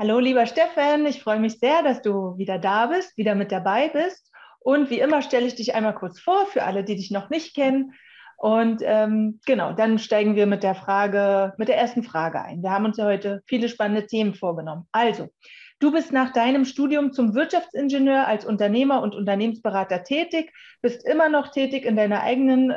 Hallo, lieber Steffen, ich freue mich sehr, dass du wieder da bist, wieder mit dabei bist. Und wie immer stelle ich dich einmal kurz vor für alle, die dich noch nicht kennen. Und genau, dann steigen wir mit der ersten Frage ein. Wir haben uns ja heute viele spannende Themen vorgenommen. Also, du bist nach deinem Studium zum Wirtschaftsingenieur als Unternehmer und Unternehmensberater tätig, bist immer noch tätig in deiner eigenen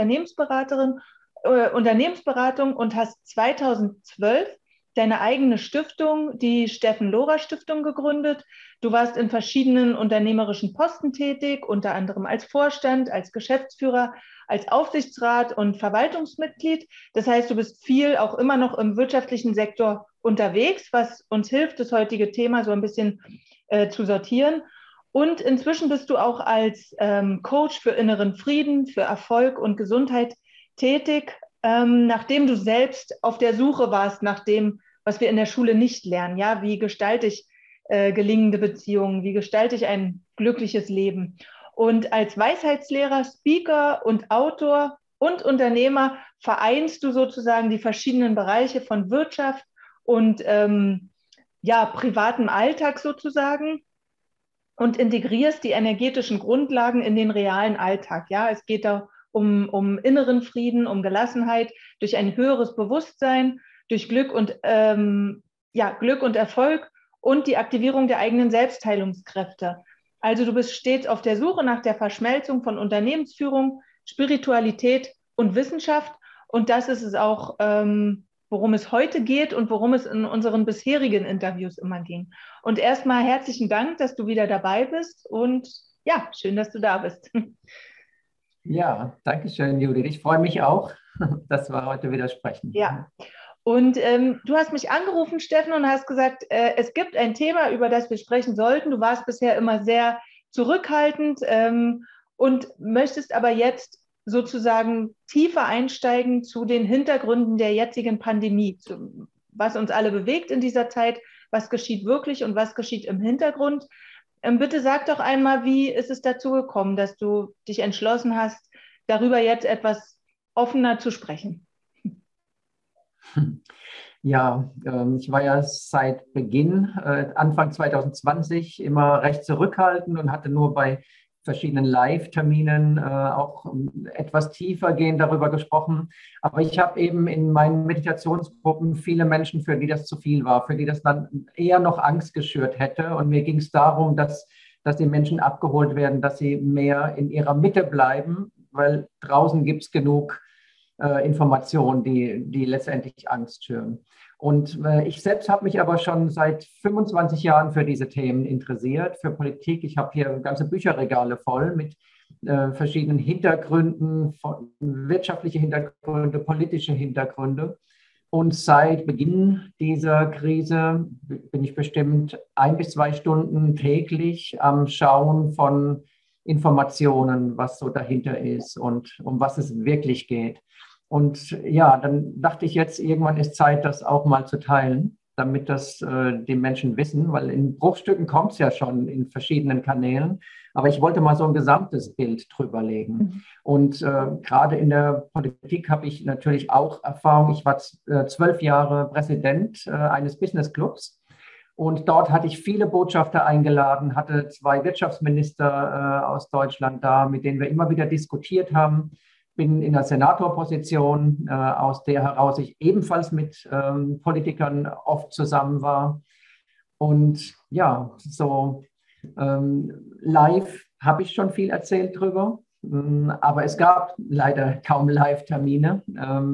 Unternehmensberatung und hast 2012 deine eigene Stiftung, die Steffen-Lohrer-Stiftung, gegründet. Du warst in verschiedenen unternehmerischen Posten tätig, unter anderem als Vorstand, als Geschäftsführer, als Aufsichtsrat und Verwaltungsmitglied. Das heißt, du bist viel auch immer noch im wirtschaftlichen Sektor unterwegs, was uns hilft, das heutige Thema so ein bisschen zu sortieren. Und inzwischen bist du auch als Coach für inneren Frieden, für Erfolg und Gesundheit tätig, nachdem du selbst auf der Suche warst nach dem, was wir in der Schule nicht lernen. Ja, wie gestalte ich gelingende Beziehungen? Wie gestalte ich ein glückliches Leben? Und als Weisheitslehrer, Speaker und Autor und Unternehmer vereinst du sozusagen die verschiedenen Bereiche von Wirtschaft und ja, privatem Alltag sozusagen und integrierst die energetischen Grundlagen in den realen Alltag. Ja, es geht da um inneren Frieden, um Gelassenheit, durch ein höheres Bewusstsein, durch Glück und Erfolg und die Aktivierung der eigenen Selbstheilungskräfte. Also du bist stets auf der Suche nach der Verschmelzung von Unternehmensführung, Spiritualität und Wissenschaft. Und das ist es auch, worum es heute geht und worum es in unseren bisherigen Interviews immer ging. Und erstmal herzlichen Dank, dass du wieder dabei bist und ja, schön, dass du da bist. Ja, danke schön, Judith. Ich freue mich auch, dass wir heute wieder sprechen. Ja, und du hast mich angerufen, Steffen, und hast gesagt, es gibt ein Thema, über das wir sprechen sollten. Du warst bisher immer sehr zurückhaltend und möchtest aber jetzt sozusagen tiefer einsteigen zu den Hintergründen der jetzigen Pandemie, was uns alle bewegt in dieser Zeit, was geschieht wirklich und was geschieht im Hintergrund. Bitte sag doch einmal, wie ist es dazu gekommen, dass du dich entschlossen hast, darüber jetzt etwas offener zu sprechen? Ja, ich war ja seit Beginn, Anfang 2020, immer recht zurückhaltend und hatte nur bei verschiedenen Live-Terminen auch etwas tiefergehend darüber gesprochen. Aber ich habe eben in meinen Meditationsgruppen viele Menschen, für die das zu viel war, für die das dann eher noch Angst geschürt hätte. Und mir ging es darum, dass die Menschen abgeholt werden, dass sie mehr in ihrer Mitte bleiben, weil draußen gibt es genug Informationen, die letztendlich Angst schüren. Und ich selbst habe mich aber schon seit 25 Jahren für diese Themen interessiert, für Politik. Ich habe hier ganze Bücherregale voll mit verschiedenen Hintergründen, wirtschaftliche Hintergründe, politische Hintergründe. Und seit Beginn dieser Krise bin ich bestimmt 1 bis 2 Stunden täglich am Schauen von Informationen, was so dahinter ist und um was es wirklich geht. Und ja, dann dachte ich jetzt, irgendwann ist Zeit, das auch mal zu teilen, damit das die Menschen wissen, weil in Bruchstücken kommt es ja schon in verschiedenen Kanälen. Aber ich wollte mal so ein gesamtes Bild drüber legen. Und gerade in der Politik habe ich natürlich auch Erfahrung. Ich war 12 Jahre Präsident eines Businessclubs. Und dort hatte ich viele Botschafter eingeladen, hatte 2 Wirtschaftsminister aus Deutschland da, mit denen wir immer wieder diskutiert haben. Bin in der Senatorposition, aus der heraus ich ebenfalls mit Politikern oft zusammen war. Und ja, so live habe ich schon viel erzählt drüber, aber es gab leider kaum Live-Termine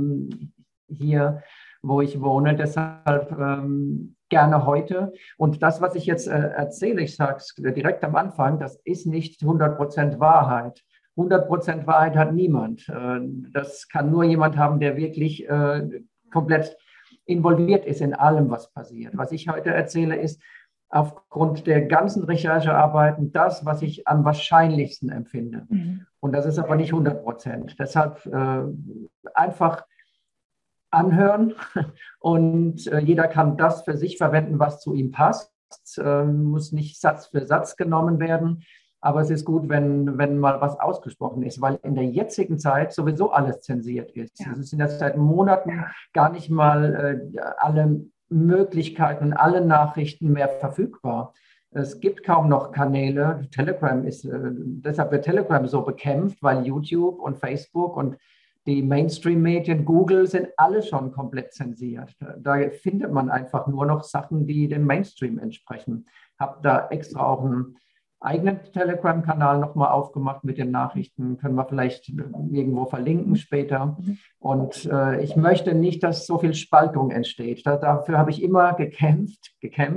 hier, wo ich wohne. Deshalb gerne heute. Und das, was ich jetzt erzähle, ich sage es direkt am Anfang, das ist nicht 100% Wahrheit. 100% Wahrheit hat niemand. Das kann nur jemand haben, der wirklich komplett involviert ist in allem, was passiert. Was ich heute erzähle, ist aufgrund der ganzen Recherchearbeiten das, was ich am wahrscheinlichsten empfinde. Und das ist aber nicht 100%. Deshalb einfach anhören und jeder kann das für sich verwenden, was zu ihm passt. Muss nicht Satz für Satz genommen werden. Aber es ist gut, wenn mal was ausgesprochen ist, weil in der jetzigen Zeit sowieso alles zensiert ist. Ja. Es sind ja seit Monaten gar nicht mal alle Möglichkeiten, alle Nachrichten mehr verfügbar. Es gibt kaum noch Kanäle. Telegram deshalb wird Telegram so bekämpft, weil YouTube und Facebook und die Mainstream-Medien, Google, sind alle schon komplett zensiert. Da findet man einfach nur noch Sachen, die dem Mainstream entsprechen. Habe da extra auch einen eigenen Telegram-Kanal nochmal aufgemacht mit den Nachrichten. Können wir vielleicht irgendwo verlinken später. Und ich möchte nicht, dass so viel Spaltung entsteht. Dafür habe ich immer gekämpft.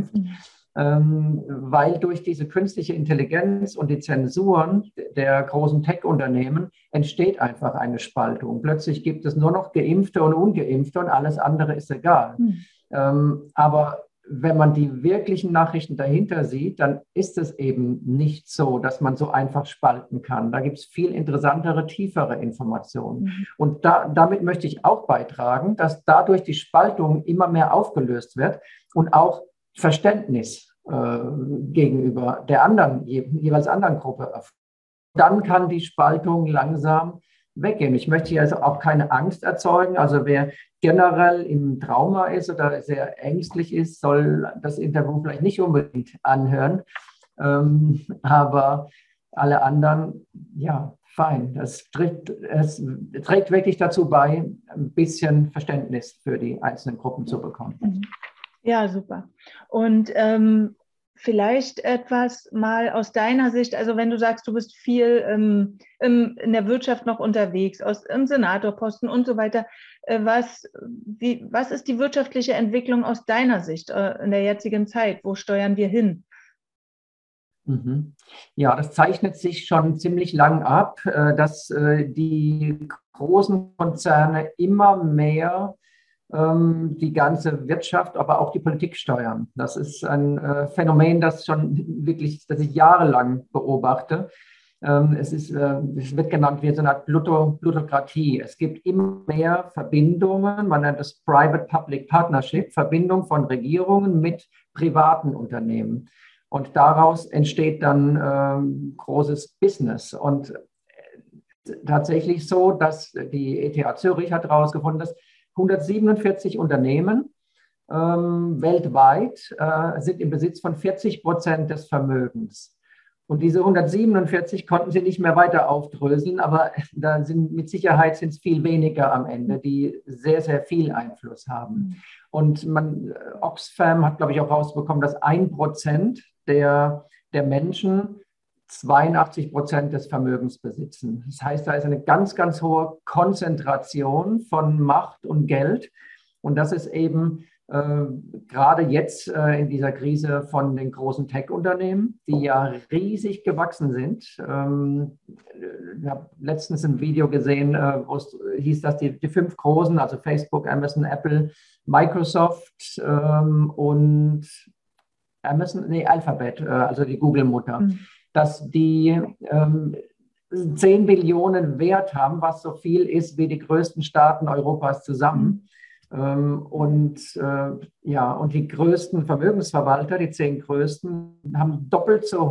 Weil durch diese künstliche Intelligenz und die Zensuren der großen Tech-Unternehmen entsteht einfach eine Spaltung. Plötzlich gibt es nur noch Geimpfte und Ungeimpfte und alles andere ist egal. Aber wenn man die wirklichen Nachrichten dahinter sieht, dann ist es eben nicht so, dass man so einfach spalten kann. Da gibt es viel interessantere, tiefere Informationen. Und damit möchte ich auch beitragen, dass dadurch die Spaltung immer mehr aufgelöst wird und auch Verständnis gegenüber der jeweils anderen Gruppe. Dann kann die Spaltung langsam weggehen. Ich möchte hier also auch keine Angst erzeugen. Also wer generell im Trauma ist oder sehr ängstlich ist, soll das Interview vielleicht nicht unbedingt anhören. Aber alle anderen, ja, fein. Es trägt wirklich dazu bei, ein bisschen Verständnis für die einzelnen Gruppen zu bekommen. Ja, super. Und vielleicht etwas mal aus deiner Sicht, also wenn du sagst, du bist viel in der Wirtschaft noch unterwegs, im Senatorposten und so weiter, was ist die wirtschaftliche Entwicklung aus deiner Sicht in der jetzigen Zeit? Wo steuern wir hin? Ja, das zeichnet sich schon ziemlich lang ab, dass die großen Konzerne immer mehr die ganze Wirtschaft, aber auch die Politik steuern. Das ist ein Phänomen, das ich jahrelang beobachte. Es wird genannt wie so eine Art Plutokratie. Es gibt immer mehr Verbindungen, man nennt es Private-Public Partnership, Verbindung von Regierungen mit privaten Unternehmen. Und daraus entsteht dann großes Business. Und tatsächlich so, dass die ETH Zürich hat herausgefunden, dass 147 Unternehmen weltweit sind im Besitz von 40% des Vermögens. Und diese 147 konnten sie nicht mehr weiter aufdröseln, aber mit Sicherheit sind es viel weniger am Ende, die sehr, sehr viel Einfluss haben. Und Oxfam hat, glaube ich, auch rausbekommen, dass 1% der Menschen 82% des Vermögens besitzen. Das heißt, da ist eine ganz, ganz hohe Konzentration von Macht und Geld. Und das ist eben gerade jetzt in dieser Krise von den großen Tech-Unternehmen, die ja riesig gewachsen sind. Ich habe letztens ein Video gesehen, wo es hieß, dass die 5 großen, also Facebook, Amazon, Apple, Microsoft und Alphabet, also die Google-Mutter, dass die 10 Billionen Wert haben, was so viel ist wie die größten Staaten Europas zusammen. Und die größten Vermögensverwalter, die 10 größten, haben doppelt so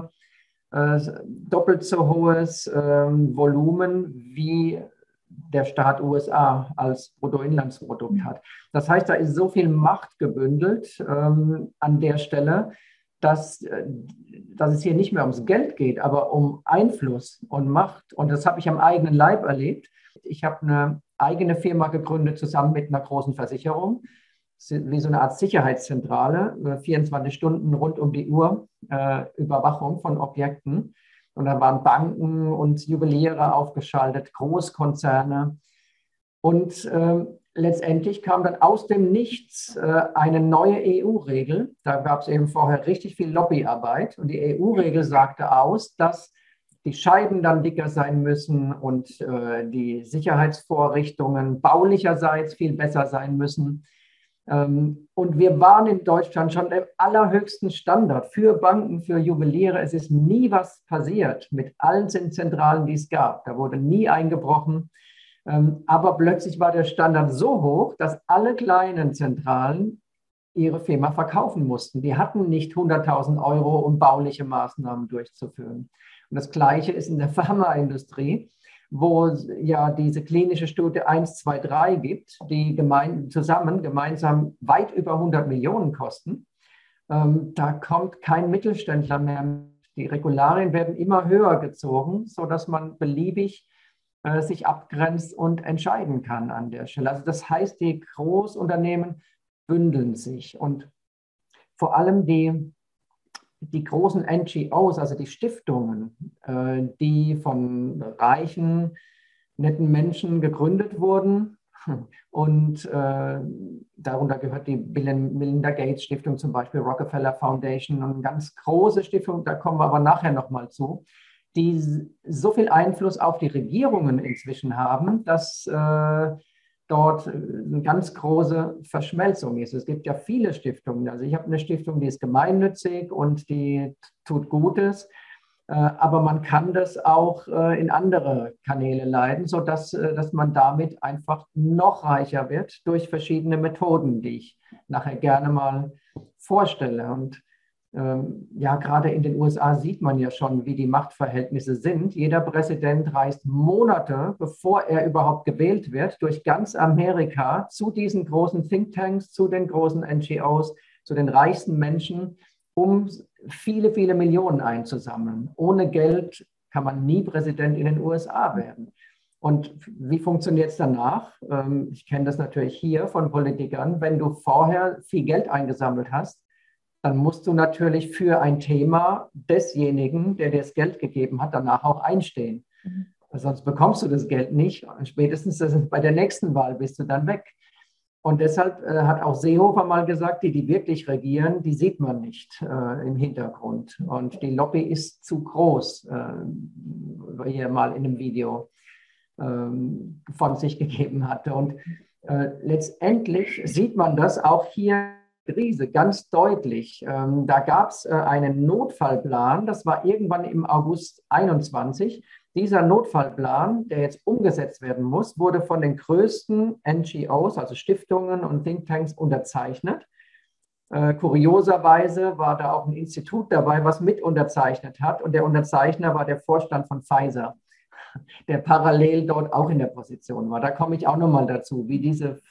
hohes Volumen wie der Staat USA als Bruttoinlandsprodukt hat. Das heißt, da ist so viel Macht gebündelt an der Stelle, dass es hier nicht mehr ums Geld geht, aber um Einfluss und Macht. Und das habe ich am eigenen Leib erlebt. Ich habe eine eigene Firma gegründet, zusammen mit einer großen Versicherung, wie so eine Art Sicherheitszentrale, 24 Stunden rund um die Uhr, Überwachung von Objekten. Und da waren Banken und Juweliere aufgeschaltet, Großkonzerne. Und letztendlich kam dann aus dem Nichts eine neue EU-Regel. Da gab es eben vorher richtig viel Lobbyarbeit. Und die EU-Regel sagte aus, dass die Scheiben dann dicker sein müssen und die Sicherheitsvorrichtungen baulicherseits viel besser sein müssen. Und wir waren in Deutschland schon im allerhöchsten Standard für Banken, für Juweliere. Es ist nie was passiert mit allen Zentralen, die es gab. Da wurde nie eingebrochen. Aber plötzlich war der Standard so hoch, dass alle kleinen Zentralen ihre Firma verkaufen mussten. Die hatten nicht 100.000 €, um bauliche Maßnahmen durchzuführen. Und das Gleiche ist in der Pharmaindustrie. wo es ja diese klinische Studie 1, 2, 3 gibt, die gemeinsam weit über 100 Millionen kosten. Da kommt kein Mittelständler mehr. Die Regularien werden immer höher gezogen, sodass man beliebig sich abgrenzt und entscheiden kann an der Stelle. Also das heißt, die Großunternehmen bündeln sich und vor allem die großen NGOs, also die Stiftungen, die von reichen, netten Menschen gegründet wurden. Und darunter gehört die Melinda Gates Stiftung, zum Beispiel Rockefeller Foundation, und eine ganz große Stiftung, da kommen wir aber nachher nochmal zu, die so viel Einfluss auf die Regierungen inzwischen haben, dass dort eine ganz große Verschmelzung ist. Es gibt ja viele Stiftungen. Also ich habe eine Stiftung, die ist gemeinnützig und die tut Gutes. Aber man kann das auch in andere Kanäle leiten, sodass dass man damit einfach noch reicher wird durch verschiedene Methoden, die ich nachher gerne mal vorstelle. Und ja, gerade in den USA sieht man ja schon, wie die Machtverhältnisse sind. Jeder Präsident reist Monate, bevor er überhaupt gewählt wird, durch ganz Amerika zu diesen großen Thinktanks, zu den großen NGOs, zu den reichsten Menschen, um viele, viele Millionen einzusammeln. Ohne Geld kann man nie Präsident in den USA werden. Und wie funktioniert es danach? Ich kenne das natürlich hier von Politikern. Wenn du vorher viel Geld eingesammelt hast, dann musst du natürlich für ein Thema desjenigen, der dir das Geld gegeben hat, danach auch einstehen. Sonst bekommst du das Geld nicht. Und spätestens bei der nächsten Wahl bist du dann weg. Und deshalb hat auch Seehofer mal gesagt, die wirklich regieren, die sieht man nicht im Hintergrund. Und die Lobby ist zu groß, hier mal in einem Video von sich gegeben hatte. Und letztendlich sieht man das auch hier in der Krise ganz deutlich. Da gab es einen Notfallplan, das war irgendwann im August 21. Dieser Notfallplan, der jetzt umgesetzt werden muss, wurde von den größten NGOs, also Stiftungen und Thinktanks, unterzeichnet. Kurioserweise war da auch ein Institut dabei, was mit unterzeichnet hat. Und der Unterzeichner war der Vorstand von Pfizer, der parallel dort auch in der Position war. Da komme ich auch nochmal dazu, wie diese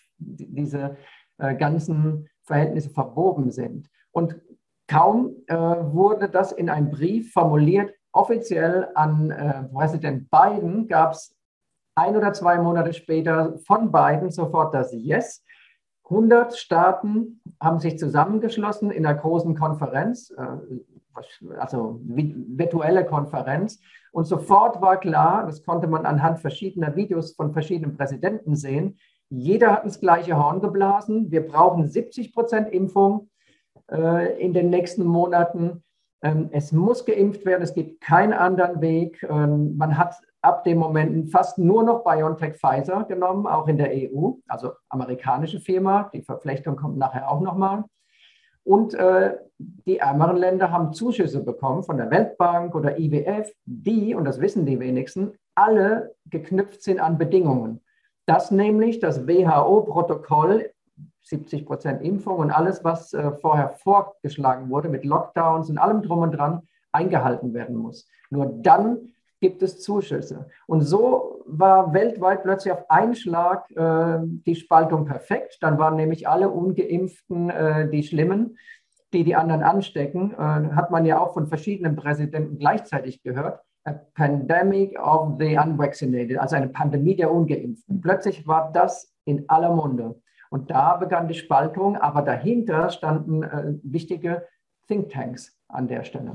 ganzen Verhältnisse verwoben sind. Und kaum wurde das in einem Brief formuliert, offiziell an Präsident Biden, gab es 1 oder 2 Monate später von Biden sofort das Yes. 100 Staaten haben sich zusammengeschlossen in einer großen Konferenz, also virtuelle Konferenz. Und sofort war klar, das konnte man anhand verschiedener Videos von verschiedenen Präsidenten sehen, jeder hat ins gleiche Horn geblasen. Wir brauchen 70% Impfung in den nächsten Monaten. Es muss geimpft werden, es gibt keinen anderen Weg. Man hat ab dem Moment fast nur noch BioNTech Pfizer genommen, auch in der EU, also amerikanische Firma. Die Verflechtung kommt nachher auch nochmal. Und die ärmeren Länder haben Zuschüsse bekommen von der Weltbank oder IWF, die, und das wissen die wenigsten, alle geknüpft sind an Bedingungen. Dass nämlich das WHO-Protokoll, 70% Impfung und alles, was vorher vorgeschlagen wurde, mit Lockdowns und allem drum und dran, eingehalten werden muss. Nur dann gibt es Zuschüsse. Und so war weltweit plötzlich auf einen Schlag die Spaltung perfekt. Dann waren nämlich alle Ungeimpften die Schlimmen, die anderen anstecken. Hat man ja auch von verschiedenen Präsidenten gleichzeitig gehört. A Pandemic of the Unvaccinated, also eine Pandemie der Ungeimpften. Plötzlich war das in aller Munde. Und da begann die Spaltung, aber dahinter standen wichtige Thinktanks an der Stelle.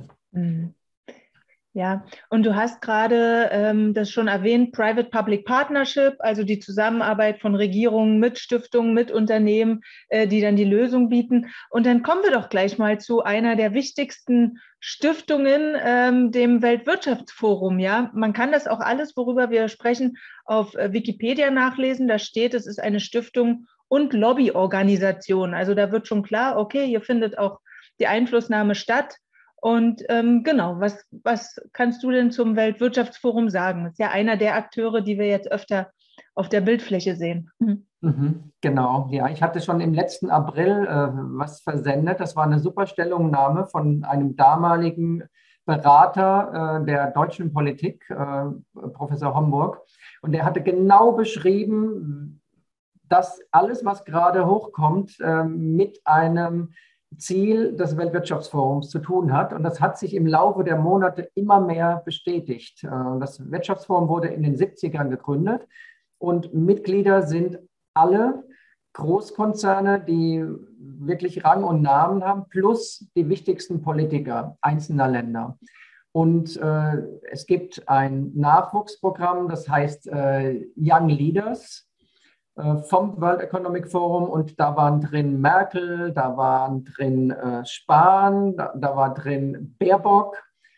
Ja, und du hast gerade das schon erwähnt, Private-Public Partnership, also die Zusammenarbeit von Regierungen mit Stiftungen, mit Unternehmen, die dann die Lösung bieten. Und dann kommen wir doch gleich mal zu einer der wichtigsten Stiftungen, dem Weltwirtschaftsforum. Ja, man kann das auch alles, worüber wir sprechen, auf Wikipedia nachlesen. Da steht, es ist eine Stiftung und Lobbyorganisation. Also da wird schon klar, okay, hier findet auch die Einflussnahme statt. Und genau, was kannst du denn zum Weltwirtschaftsforum sagen? Das ist ja einer der Akteure, die wir jetzt öfter auf der Bildfläche sehen. Genau, ja, ich hatte schon im letzten April was versendet. Das war eine super Stellungnahme von einem damaligen Berater der deutschen Politik, Professor Homburg. Und er hatte genau beschrieben, dass alles, was gerade hochkommt, mit einem Ziel des Weltwirtschaftsforums zu tun hat. Und das hat sich im Laufe der Monate immer mehr bestätigt. Das Wirtschaftsforum wurde in den 70ern gegründet und Mitglieder sind alle Großkonzerne, die wirklich Rang und Namen haben, plus die wichtigsten Politiker einzelner Länder. Und es gibt ein Nachwuchsprogramm, das heißt Young Leaders vom World Economic Forum, und da waren drin Merkel, da waren drin Spahn, da war drin Baerbock,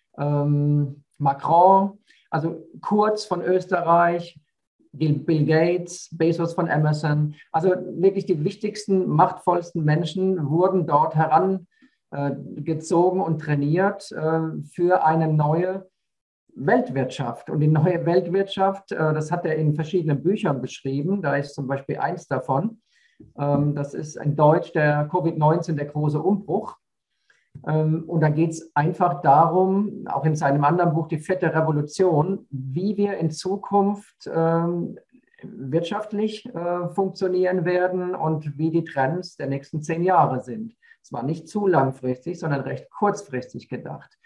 Macron, also Kurz von Österreich, Bill Gates, Bezos von Amazon. Also wirklich die wichtigsten, machtvollsten Menschen wurden dort herangezogen und trainiert für eine neue Weltwirtschaft. Und die neue Weltwirtschaft, das hat er in verschiedenen Büchern beschrieben. Da ist zum Beispiel eins davon. Das ist in Deutsch der Covid-19, der große Umbruch. Und da geht es einfach darum, auch in seinem anderen Buch, die vierte Revolution, wie wir in Zukunft wirtschaftlich funktionieren werden und wie die Trends der nächsten 10 Jahre sind. Es war nicht zu langfristig, sondern recht kurzfristig gedacht.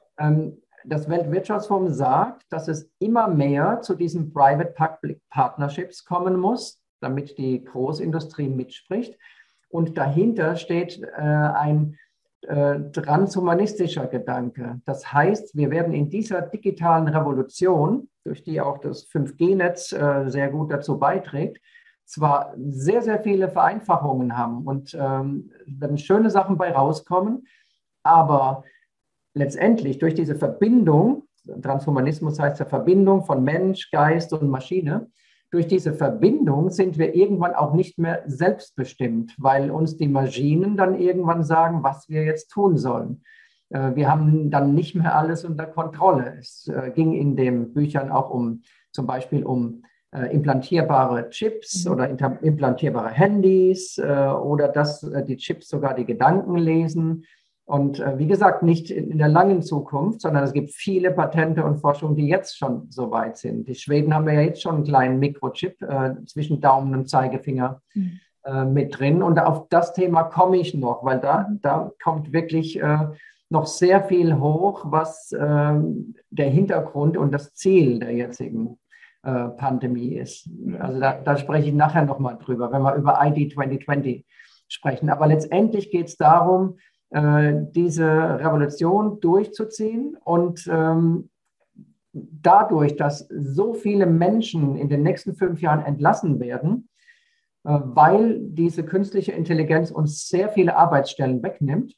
Das Weltwirtschaftsforum sagt, dass es immer mehr zu diesen Private-Public Partnerships kommen muss, damit die Großindustrie mitspricht. Und dahinter steht ein transhumanistischer Gedanke. Das heißt, wir werden in dieser digitalen Revolution, durch die auch das 5G-Netz sehr gut dazu beiträgt, zwar sehr, sehr viele Vereinfachungen haben und werden schöne Sachen bei rauskommen, aber letztendlich durch diese Verbindung, Transhumanismus heißt ja Verbindung von Mensch, Geist und Maschine, durch diese Verbindung sind wir irgendwann auch nicht mehr selbstbestimmt, weil uns die Maschinen dann irgendwann sagen, was wir jetzt tun sollen. Wir haben dann nicht mehr alles unter Kontrolle. Es ging in den Büchern auch zum Beispiel um implantierbare Chips oder implantierbare Handys oder dass die Chips sogar die Gedanken lesen. Und wie gesagt, nicht in der langen Zukunft, sondern es gibt viele Patente und Forschung, die jetzt schon so weit sind. Die Schweden haben ja jetzt schon einen kleinen Mikrochip zwischen Daumen und Zeigefinger mit drin. Und auf das Thema komme ich noch, weil da kommt wirklich noch sehr viel hoch, was der Hintergrund und das Ziel der jetzigen Pandemie ist. Also da spreche ich nachher nochmal drüber, wenn wir über ID 2020 sprechen. Aber letztendlich geht es darum, diese Revolution durchzuziehen und dadurch, dass so viele Menschen in den nächsten 5 Jahren entlassen werden, weil diese künstliche Intelligenz uns sehr viele Arbeitsstellen wegnimmt,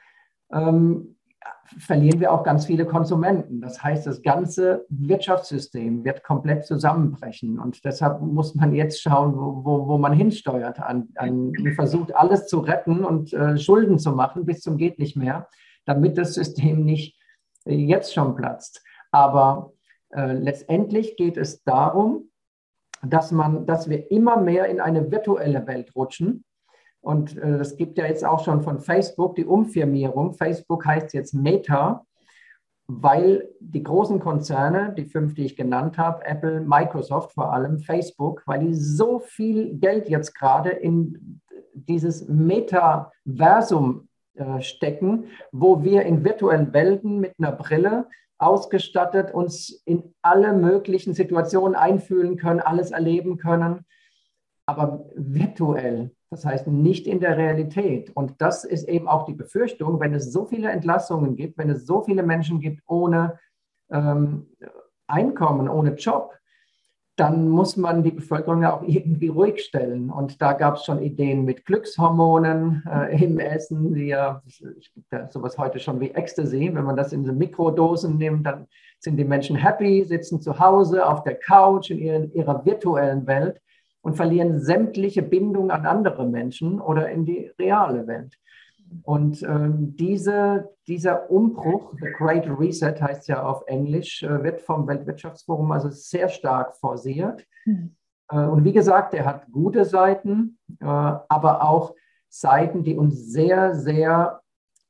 verlieren wir auch ganz viele Konsumenten. Das heißt, das ganze Wirtschaftssystem wird komplett zusammenbrechen. Und deshalb muss man jetzt schauen, wo man hinsteuert. Man versucht, alles zu retten und Schulden zu machen bis zum geht nicht mehr, damit das System nicht jetzt schon platzt. Aber letztendlich geht es darum, dass wir immer mehr in eine virtuelle Welt rutschen. Und das gibt ja jetzt auch schon von Facebook die Umfirmierung. Facebook heißt jetzt Meta, weil die großen Konzerne, die 5, die ich genannt habe, Apple, Microsoft vor allem, Facebook, weil die so viel Geld jetzt gerade in dieses Metaversum stecken, wo wir in virtuellen Welten mit einer Brille ausgestattet uns in alle möglichen Situationen einfühlen können, alles erleben können, aber virtuell. Das heißt, nicht in der Realität. Und das ist eben auch die Befürchtung, wenn es so viele Entlassungen gibt, wenn es so viele Menschen gibt ohne Einkommen, ohne Job, dann muss man die Bevölkerung ja auch irgendwie ruhig stellen. Und da gab es schon Ideen mit Glückshormonen im Essen. Es gibt ja sowas heute schon wie Ecstasy. Wenn man das in so Mikrodosen nimmt, dann sind die Menschen happy, sitzen zu Hause auf der Couch in ihrer virtuellen Welt und verlieren sämtliche Bindung an andere Menschen oder in die reale Welt. Und dieser Umbruch, the Great Reset heißt ja auf Englisch, wird vom Weltwirtschaftsforum also sehr stark forciert. Und wie gesagt, er hat gute Seiten, aber auch Seiten, die uns sehr, sehr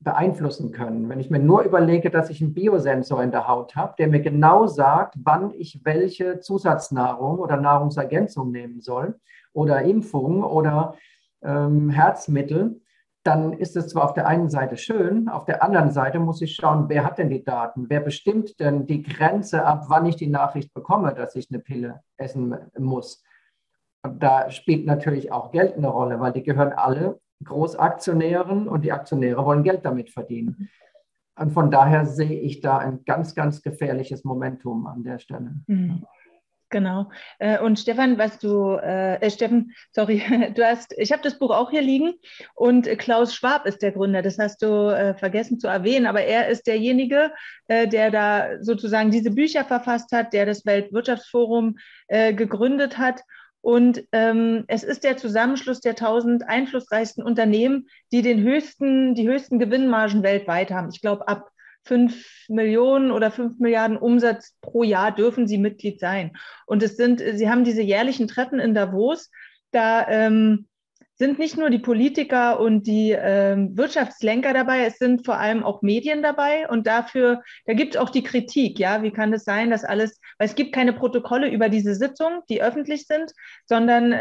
beeinflussen können. Wenn ich mir nur überlege, dass ich einen Biosensor in der Haut habe, der mir genau sagt, wann ich welche Zusatznahrung oder Nahrungsergänzung nehmen soll oder Impfung oder Herzmittel, dann ist es zwar auf der einen Seite schön, auf der anderen Seite muss ich schauen, wer hat denn die Daten? Wer bestimmt denn die Grenze ab, wann ich die Nachricht bekomme, dass ich eine Pille essen muss? Und da spielt natürlich auch Geld eine Rolle, weil die gehören alle Großaktionären und die Aktionäre wollen Geld damit verdienen. Und von daher sehe ich da ein ganz, ganz gefährliches Momentum an der Stelle. Mhm. Genau. Und Stefan, Steffen, sorry, ich habe das Buch auch hier liegen und Klaus Schwab ist der Gründer. Das hast du vergessen zu erwähnen, aber er ist derjenige, der da sozusagen diese Bücher verfasst hat, der das Weltwirtschaftsforum gegründet hat. Und es ist der Zusammenschluss der 1000 einflussreichsten Unternehmen, die die höchsten Gewinnmargen weltweit haben. Ich glaube, ab 5 Millionen oder 5 Milliarden Umsatz pro Jahr dürfen sie Mitglied sein. Und sie haben diese jährlichen Treffen in Davos, da sind nicht nur die Politiker und die Wirtschaftslenker dabei, es sind vor allem auch Medien dabei und da gibt es auch die Kritik, ja, wie kann es sein, dass alles, weil es gibt keine Protokolle über diese Sitzung, die öffentlich sind, sondern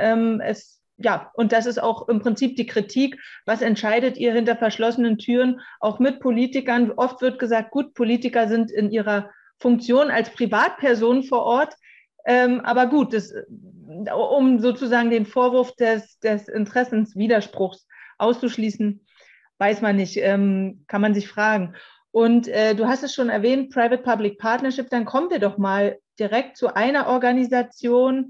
und das ist auch im Prinzip die Kritik, was entscheidet ihr hinter verschlossenen Türen, auch mit Politikern. Oft wird gesagt, gut, Politiker sind in ihrer Funktion als Privatperson vor Ort, aber gut, um sozusagen den Vorwurf des Interessenswiderspruchs auszuschließen, weiß man nicht, kann man sich fragen. Und du hast es schon erwähnt, Private-Public Partnership, dann kommen wir doch mal direkt zu einer Organisation,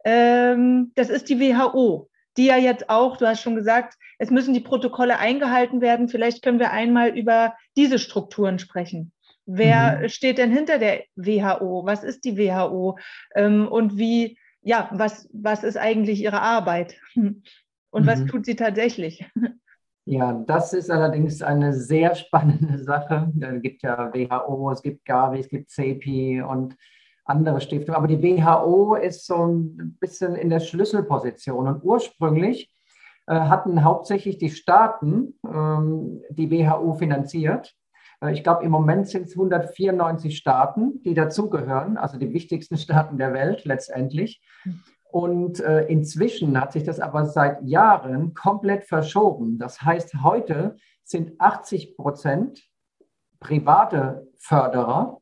das ist die WHO, die ja jetzt auch, du hast schon gesagt, es müssen die Protokolle eingehalten werden. Vielleicht können wir einmal über diese Strukturen sprechen. Wer steht denn hinter der WHO? Was ist die WHO? Und was ist eigentlich ihre Arbeit? Und was tut sie tatsächlich? Ja, das ist allerdings eine sehr spannende Sache. Es gibt ja WHO, es gibt Gavi, es gibt CEPI und andere Stiftungen. Aber die WHO ist so ein bisschen in der Schlüsselposition. Und ursprünglich hatten hauptsächlich die Staaten die WHO finanziert. Ich glaube, im Moment sind es 194 Staaten, die dazugehören, also die wichtigsten Staaten der Welt letztendlich. Und inzwischen hat sich das aber seit Jahren komplett verschoben. Das heißt, heute sind 80% private Förderer,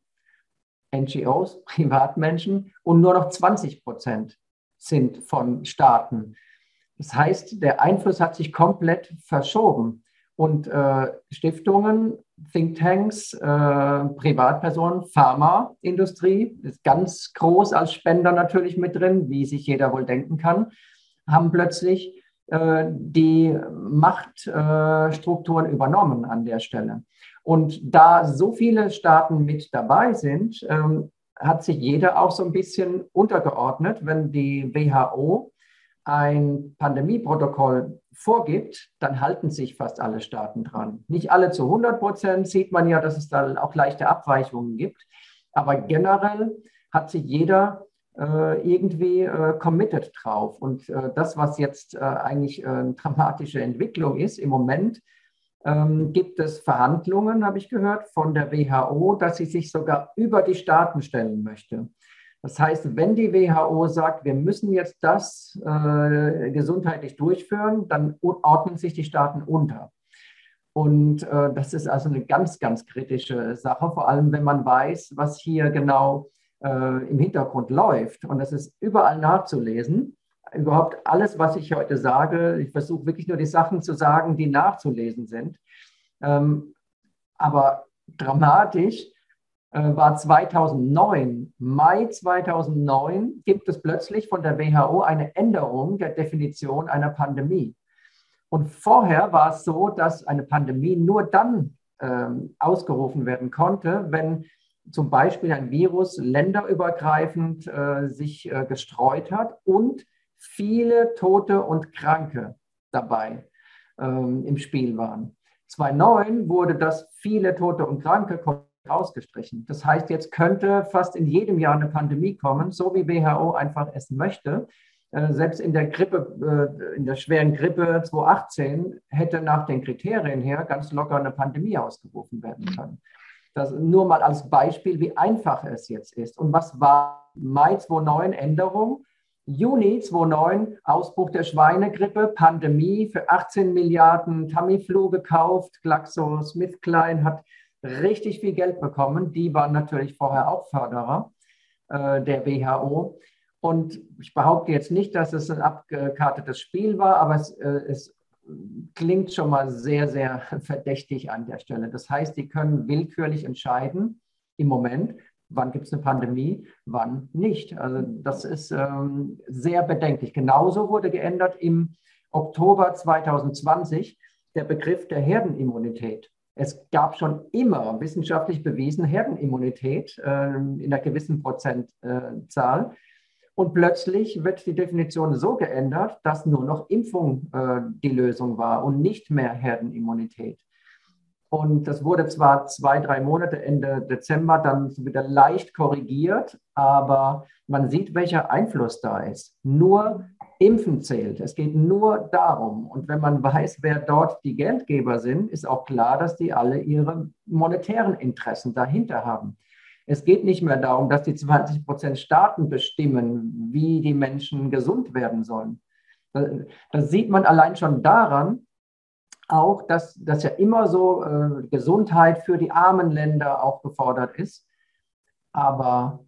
NGOs, Privatmenschen, und nur noch 20% sind von Staaten. Das heißt, der Einfluss hat sich komplett verschoben. Und Stiftungen, Thinktanks, Privatpersonen, Pharmaindustrie ist ganz groß als Spender natürlich mit drin, wie sich jeder wohl denken kann, haben plötzlich die Machtstrukturen übernommen an der Stelle. Und da so viele Staaten mit dabei sind, hat sich jeder auch so ein bisschen untergeordnet. Wenn die WHO ein Pandemieprotokoll vorgibt, dann halten sich fast alle Staaten dran. Nicht alle zu 100%, sieht man ja, dass es da auch leichte Abweichungen gibt. Aber generell hat sich jeder irgendwie committed drauf. Und das, was jetzt eigentlich eine dramatische Entwicklung ist, im Moment gibt es Verhandlungen, habe ich gehört, von der WHO, dass sie sich sogar über die Staaten stellen möchte. Das heißt, wenn die WHO sagt, wir müssen jetzt das gesundheitlich durchführen, dann ordnen sich die Staaten unter. Und das ist also eine ganz, ganz kritische Sache, vor allem wenn man weiß, was hier genau im Hintergrund läuft. Und das ist überall nachzulesen. Überhaupt alles, was ich heute sage, ich versuche wirklich nur die Sachen zu sagen, die nachzulesen sind. Aber dramatisch war 2009, Mai 2009, gibt es plötzlich von der WHO eine Änderung der Definition einer Pandemie. Und vorher war es so, dass eine Pandemie nur dann ausgerufen werden konnte, wenn zum Beispiel ein Virus länderübergreifend sich gestreut hat und viele Tote und Kranke dabei im Spiel waren. 2009 wurde das viele Tote und Kranke ausgestrichen. Das heißt, jetzt könnte fast in jedem Jahr eine Pandemie kommen, so wie WHO einfach es möchte. Selbst in der Grippe, in der schweren Grippe 2018 hätte nach den Kriterien her ganz locker eine Pandemie ausgerufen werden können. Das nur mal als Beispiel, wie einfach es jetzt ist. Und was war Mai 2009 Änderung? Juni 2009 Ausbruch der Schweinegrippe, Pandemie, für 18 Milliarden Tamiflu gekauft. GlaxoSmithKline hat richtig viel Geld bekommen. Die waren natürlich vorher auch Förderer der WHO. Und ich behaupte jetzt nicht, dass es ein abgekartetes Spiel war, aber es klingt schon mal sehr, sehr verdächtig an der Stelle. Das heißt, die können willkürlich entscheiden im Moment, wann gibt es eine Pandemie, wann nicht. Also das ist sehr bedenklich. Genauso wurde geändert im Oktober 2020 der Begriff der Herdenimmunität. Es gab schon immer wissenschaftlich bewiesen Herdenimmunität in einer gewissen Prozentzahl. Und plötzlich wird die Definition so geändert, dass nur noch Impfung die Lösung war und nicht mehr Herdenimmunität. Und das wurde zwar 2-3 Monate Ende Dezember dann wieder leicht korrigiert, aber man sieht, welcher Einfluss da ist. Nur Impfen zählt. Es geht nur darum. Und wenn man weiß, wer dort die Geldgeber sind, ist auch klar, dass die alle ihre monetären Interessen dahinter haben. Es geht nicht mehr darum, dass die 20% Staaten bestimmen, wie die Menschen gesund werden sollen. Das sieht man allein schon daran, auch, dass ja immer so Gesundheit für die armen Länder auch gefordert ist. Aber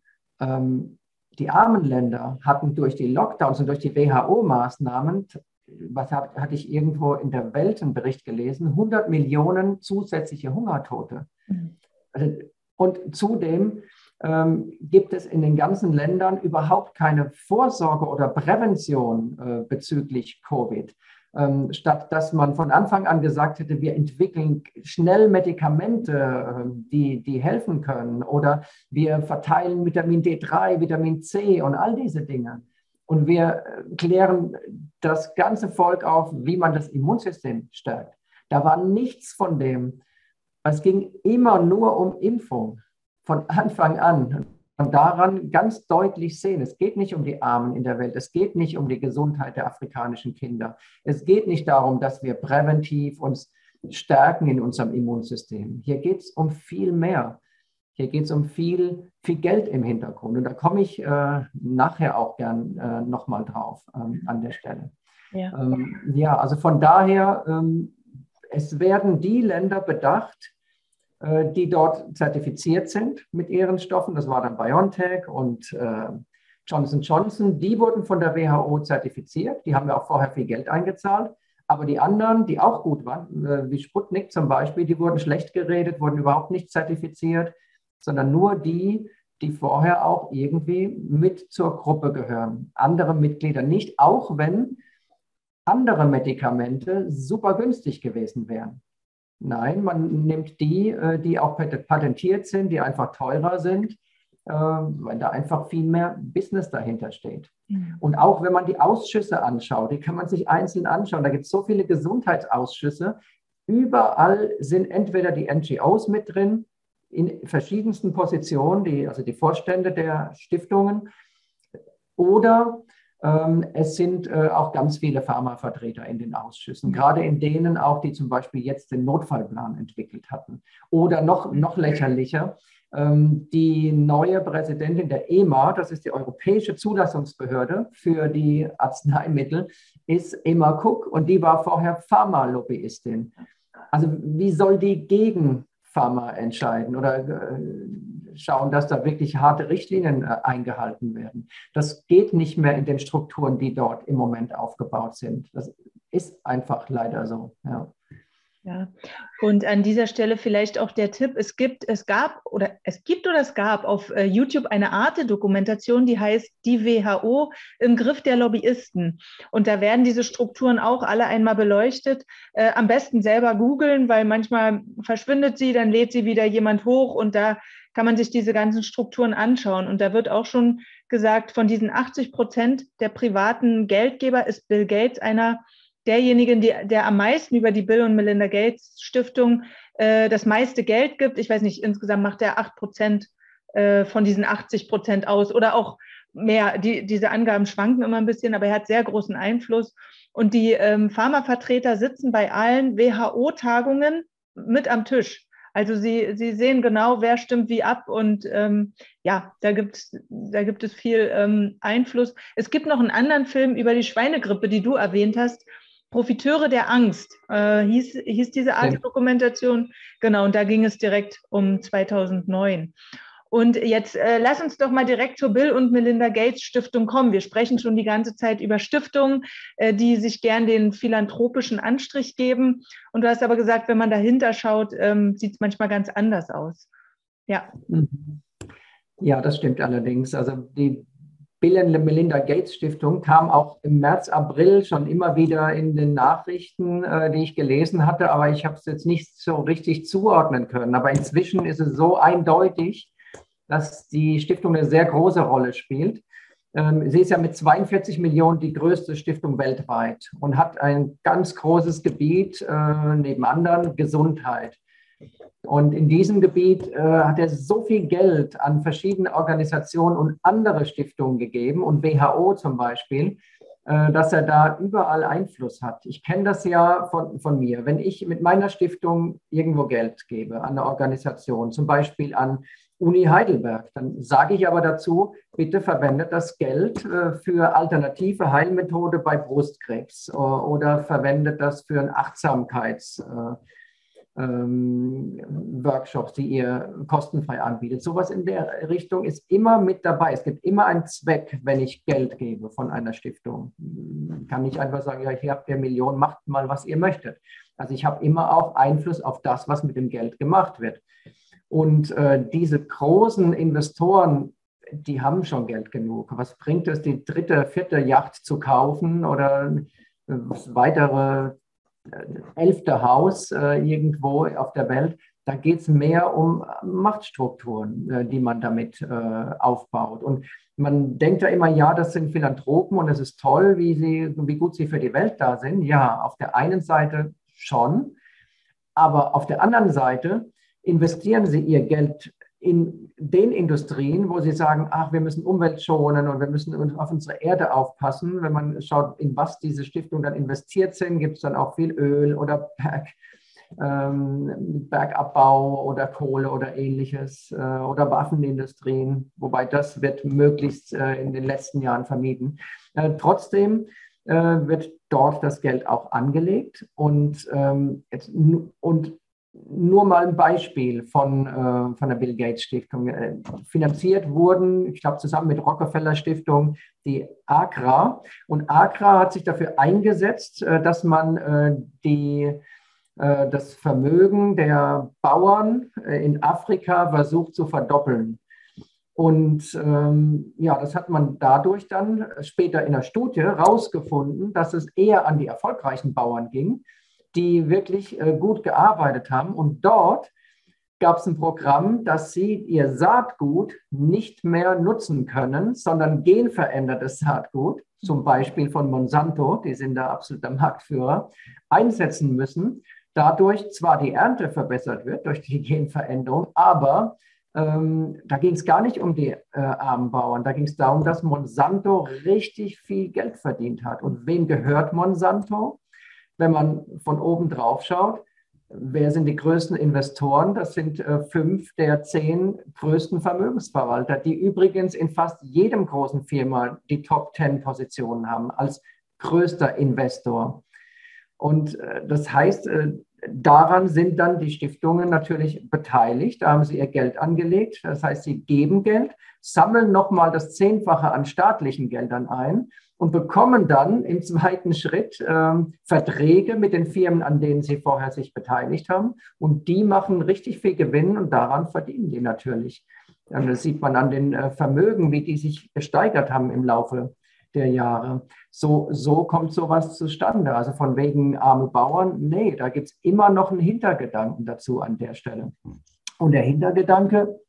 die armen Länder hatten durch die Lockdowns und durch die WHO-Maßnahmen, hatte ich irgendwo in der Welt einen Bericht gelesen, 100 Millionen zusätzliche Hungertote. Also, und zudem gibt es in den ganzen Ländern überhaupt keine Vorsorge oder Prävention bezüglich Covid. Statt dass man von Anfang an gesagt hätte, wir entwickeln schnell Medikamente, die helfen können, oder wir verteilen Vitamin D3, Vitamin C und all diese Dinge. Und wir klären das ganze Volk auf, wie man das Immunsystem stärkt. Da war nichts von dem. Es ging immer nur um Impfung von Anfang an. Und daran ganz deutlich sehen, es geht nicht um die Armen in der Welt, es geht nicht um die Gesundheit der afrikanischen Kinder. Es geht nicht darum, dass wir präventiv uns stärken in unserem Immunsystem. Hier geht es um viel mehr. Hier geht es um viel Geld im Hintergrund. Und da komme ich nachher auch gern nochmal drauf an der Stelle. Ja, also von daher, es werden die Länder bedacht, die dort zertifiziert sind mit ihren Stoffen. Das war dann BioNTech und Johnson & Johnson. Die wurden von der WHO zertifiziert. Die haben ja auch vorher viel Geld eingezahlt. Aber die anderen, die auch gut waren, wie Sputnik zum Beispiel, die wurden schlecht geredet, wurden überhaupt nicht zertifiziert, sondern nur die, die vorher auch irgendwie mit zur Gruppe gehören. Andere Mitglieder nicht, auch wenn andere Medikamente super günstig gewesen wären. Nein, man nimmt die, die auch patentiert sind, die einfach teurer sind, weil da einfach viel mehr Business dahinter steht. Mhm. Und auch wenn man die Ausschüsse anschaut, die kann man sich einzeln anschauen, da gibt es so viele Gesundheitsausschüsse, überall sind entweder die NGOs mit drin, in verschiedensten Positionen, also die Vorstände der Stiftungen, oder es sind auch ganz viele Pharmavertreter in den Ausschüssen, gerade in denen auch, die zum Beispiel jetzt den Notfallplan entwickelt hatten. Oder noch lächerlicher, die neue Präsidentin der EMA, das ist die Europäische Zulassungsbehörde für die Arzneimittel, ist Emma Cook, und die war vorher Pharmalobbyistin. Also wie soll die gegen Pharma entscheiden oder schauen, dass da wirklich harte Richtlinien eingehalten werden? Das geht nicht mehr in den Strukturen, die dort im Moment aufgebaut sind. Das ist einfach leider so. Ja. Ja, und an dieser Stelle vielleicht auch der Tipp, es gab auf YouTube eine Arte-Dokumentation, die heißt Die WHO im Griff der Lobbyisten. Und da werden diese Strukturen auch alle einmal beleuchtet. Am besten selber googeln, weil manchmal verschwindet sie, dann lädt sie wieder jemand hoch, und da kann man sich diese ganzen Strukturen anschauen. Und da wird auch schon gesagt, von diesen 80% der privaten Geldgeber ist Bill Gates einer derjenigen, der am meisten über die Bill und Melinda Gates Stiftung das meiste Geld gibt. Ich weiß nicht, insgesamt macht er 8% von diesen 80% aus. Oder auch mehr, diese Angaben schwanken immer ein bisschen, aber er hat sehr großen Einfluss. Und die Pharmavertreter sitzen bei allen WHO-Tagungen mit am Tisch. Also sie sehen genau, wer stimmt wie ab und ja, da gibt es viel Einfluss. Es gibt noch einen anderen Film über die Schweinegrippe, die du erwähnt hast. Profiteure der Angst hieß diese Art Dokumentation. Genau, und da ging es direkt um 2009. Und jetzt lass uns doch mal direkt zur Bill und Melinda Gates Stiftung kommen. Wir sprechen schon die ganze Zeit über Stiftungen, die sich gern den philanthropischen Anstrich geben. Und du hast aber gesagt, wenn man dahinter schaut, sieht es manchmal ganz anders aus. Ja. Ja, das stimmt allerdings. Also die Bill und Melinda Gates Stiftung kam auch im März, April schon immer wieder in den Nachrichten, die ich gelesen hatte, aber ich habe es jetzt nicht so richtig zuordnen können. Aber inzwischen ist es so eindeutig, dass die Stiftung eine sehr große Rolle spielt. Sie ist ja mit 42 Millionen die größte Stiftung weltweit und hat ein ganz großes Gebiet, neben anderen, Gesundheit. Und in diesem Gebiet hat er so viel Geld an verschiedene Organisationen und andere Stiftungen gegeben und WHO zum Beispiel, dass er da überall Einfluss hat. Ich kenne das ja von mir. Wenn ich mit meiner Stiftung irgendwo Geld gebe an eine Organisation, zum Beispiel an Uni Heidelberg, dann sage ich aber dazu, bitte verwendet das Geld für alternative Heilmethode bei Brustkrebs oder verwendet das für einen Workshops, die ihr kostenfrei anbietet. Sowas in der Richtung ist immer mit dabei. Es gibt immer einen Zweck, wenn ich Geld gebe von einer Stiftung. Kann nicht einfach sagen, ja, hier habt ihr Millionen, macht mal, was ihr möchtet. Also ich habe immer auch Einfluss auf das, was mit dem Geld gemacht wird. Und diese großen Investoren, die haben schon Geld genug. Was bringt es, die dritte, vierte Yacht zu kaufen oder das weitere 11. Haus irgendwo auf der Welt? Da geht es mehr um Machtstrukturen, die man damit aufbaut. Und man denkt ja immer, ja, das sind Philanthropen und es ist toll, wie gut sie für die Welt da sind. Ja, auf der einen Seite schon, aber auf der anderen Seite investieren sie ihr Geld in den Industrien, wo sie sagen, ach, wir müssen Umwelt schonen und wir müssen auf unsere Erde aufpassen. Wenn man schaut, in was diese Stiftungen dann investiert sind, gibt es dann auch viel Öl oder Bergabbau oder Kohle oder ähnliches oder Waffenindustrien, wobei das wird möglichst in den letzten Jahren vermieden. Trotzdem wird dort das Geld auch angelegt und nur mal ein Beispiel von der Bill Gates Stiftung. Finanziert wurden, ich glaube, zusammen mit Rockefeller Stiftung, die ACRA. Und ACRA hat sich dafür eingesetzt, dass man das Vermögen der Bauern in Afrika versucht zu verdoppeln. Und ja, das hat man dadurch dann später in der Studie herausgefunden, dass es eher an die erfolgreichen Bauern ging, die wirklich gut gearbeitet haben. Und dort gab es ein Programm, dass sie ihr Saatgut nicht mehr nutzen können, sondern genverändertes Saatgut, zum Beispiel von Monsanto, die sind da absoluter Marktführer, einsetzen müssen. Dadurch zwar die Ernte verbessert wird durch die Genveränderung, aber da ging es gar nicht um die armen Bauern. Da ging es darum, dass Monsanto richtig viel Geld verdient hat. Und wem gehört Monsanto? Wenn man von oben drauf schaut, wer sind die größten Investoren? Das sind 5 der 10 größten Vermögensverwalter, die übrigens in fast jedem großen Firma die Top 10 Positionen haben als größter Investor. Und das heißt, daran sind dann die Stiftungen natürlich beteiligt. Da haben sie ihr Geld angelegt. Das heißt, sie geben Geld, sammeln nochmal das 10-fache an staatlichen Geldern ein und bekommen dann im zweiten Schritt Verträge mit den Firmen, an denen sie vorher sich beteiligt haben. Und die machen richtig viel Gewinn und daran verdienen die natürlich. Und das sieht man an den Vermögen, wie die sich gesteigert haben im Laufe der Jahre. So kommt sowas zustande. Also von wegen arme Bauern, nee, da gibt es immer noch einen Hintergedanken dazu an der Stelle. Und der Hintergedanke,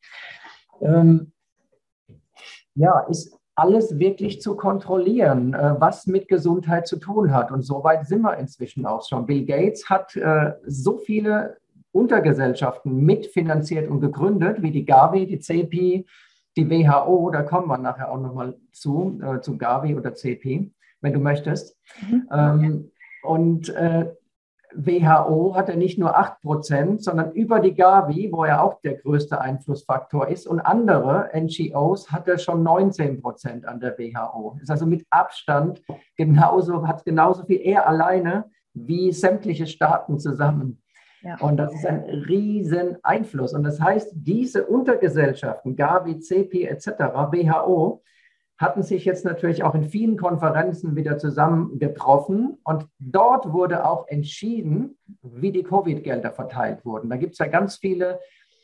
ja, ist alles wirklich zu kontrollieren, was mit Gesundheit zu tun hat. Und so weit sind wir inzwischen auch schon. Bill Gates hat so viele Untergesellschaften mitfinanziert und gegründet, wie die Gavi, die CEPI, die WHO, da kommen wir nachher auch nochmal zu Gavi oder CP, wenn du möchtest. Und WHO hatte nicht nur 8%, sondern über die Gavi, wo ja auch der größte Einflussfaktor ist, und andere NGOs hatte schon 19% an der WHO. Ist also mit Abstand hat genauso viel er alleine wie sämtliche Staaten zusammen. Ja. Und das ist ein riesen Einfluss. Und das heißt, diese Untergesellschaften, Gavi, CP etc., WHO, hatten sich jetzt natürlich auch in vielen Konferenzen wieder zusammengetroffen. Und dort wurde auch entschieden, wie die Covid-Gelder verteilt wurden. Da gibt es ja ganz viele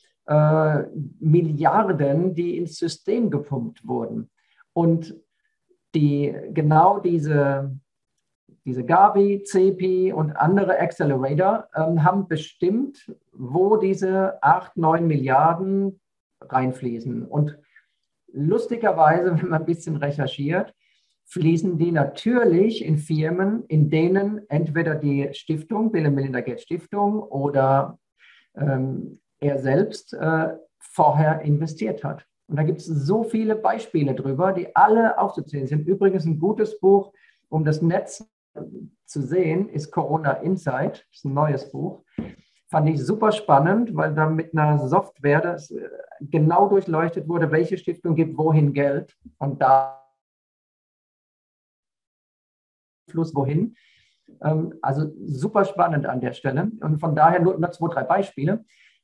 Milliarden, die ins System gepumpt wurden. Und genau diese Gavi, CEPI und andere Accelerator haben bestimmt, wo diese 8, 9 Milliarden reinfließen. Und lustigerweise, wenn man ein bisschen recherchiert, fließen die natürlich in Firmen, in denen entweder die Stiftung, Bill und Melinda Gates Stiftung oder er selbst vorher investiert hat. Und da gibt es so viele Beispiele drüber, die alle aufzuzählen sind. Übrigens ein gutes Buch, um das Netz zu sehen, ist Corona Insight. Das ist ein neues Buch. Fand ich super spannend, weil da mit einer Software das genau durchleuchtet wurde, welche Stiftung gibt wohin Geld und da Fluss wohin. Also super spannend an der Stelle. Und von daher nur 2, 3 Beispiele.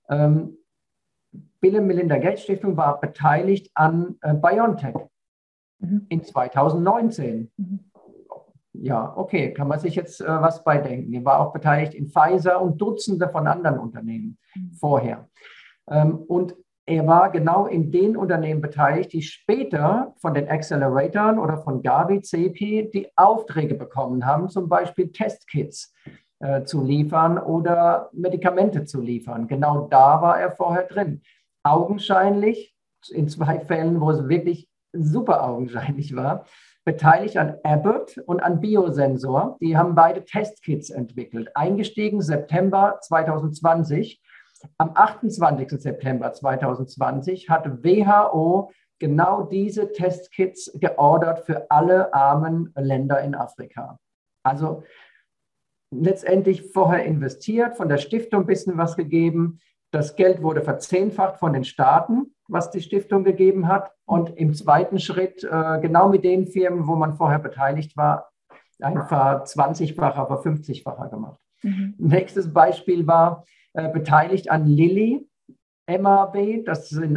Bill und Melinda Gates Stiftung war beteiligt an BioNTech in 2019. Ja, okay, kann man sich jetzt was beidenken. Er war auch beteiligt in Pfizer und Dutzende von anderen Unternehmen vorher. Und er war genau in den Unternehmen beteiligt, die später von den Acceleratoren oder von Gavi, CEPI die Aufträge bekommen haben, zum Beispiel Testkits zu liefern oder Medikamente zu liefern. Genau da war er vorher drin. Augenscheinlich, in 2 Fällen, wo es wirklich super augenscheinlich war, beteiligt an Abbott und an Biosensor. Die haben beide Testkits entwickelt. Eingestiegen September 2020. Am 28. September 2020 hat WHO genau diese Testkits geordert für alle armen Länder in Afrika. Also letztendlich vorher investiert, von der Stiftung ein bisschen was gegeben. Das Geld wurde verzehnfacht von den Staaten, was die Stiftung gegeben hat. Und im zweiten Schritt, genau mit den Firmen, wo man vorher beteiligt war, einfach 20-facher, aber 50-facher gemacht. Nächstes Beispiel war beteiligt an Lilly, mRNA, das sind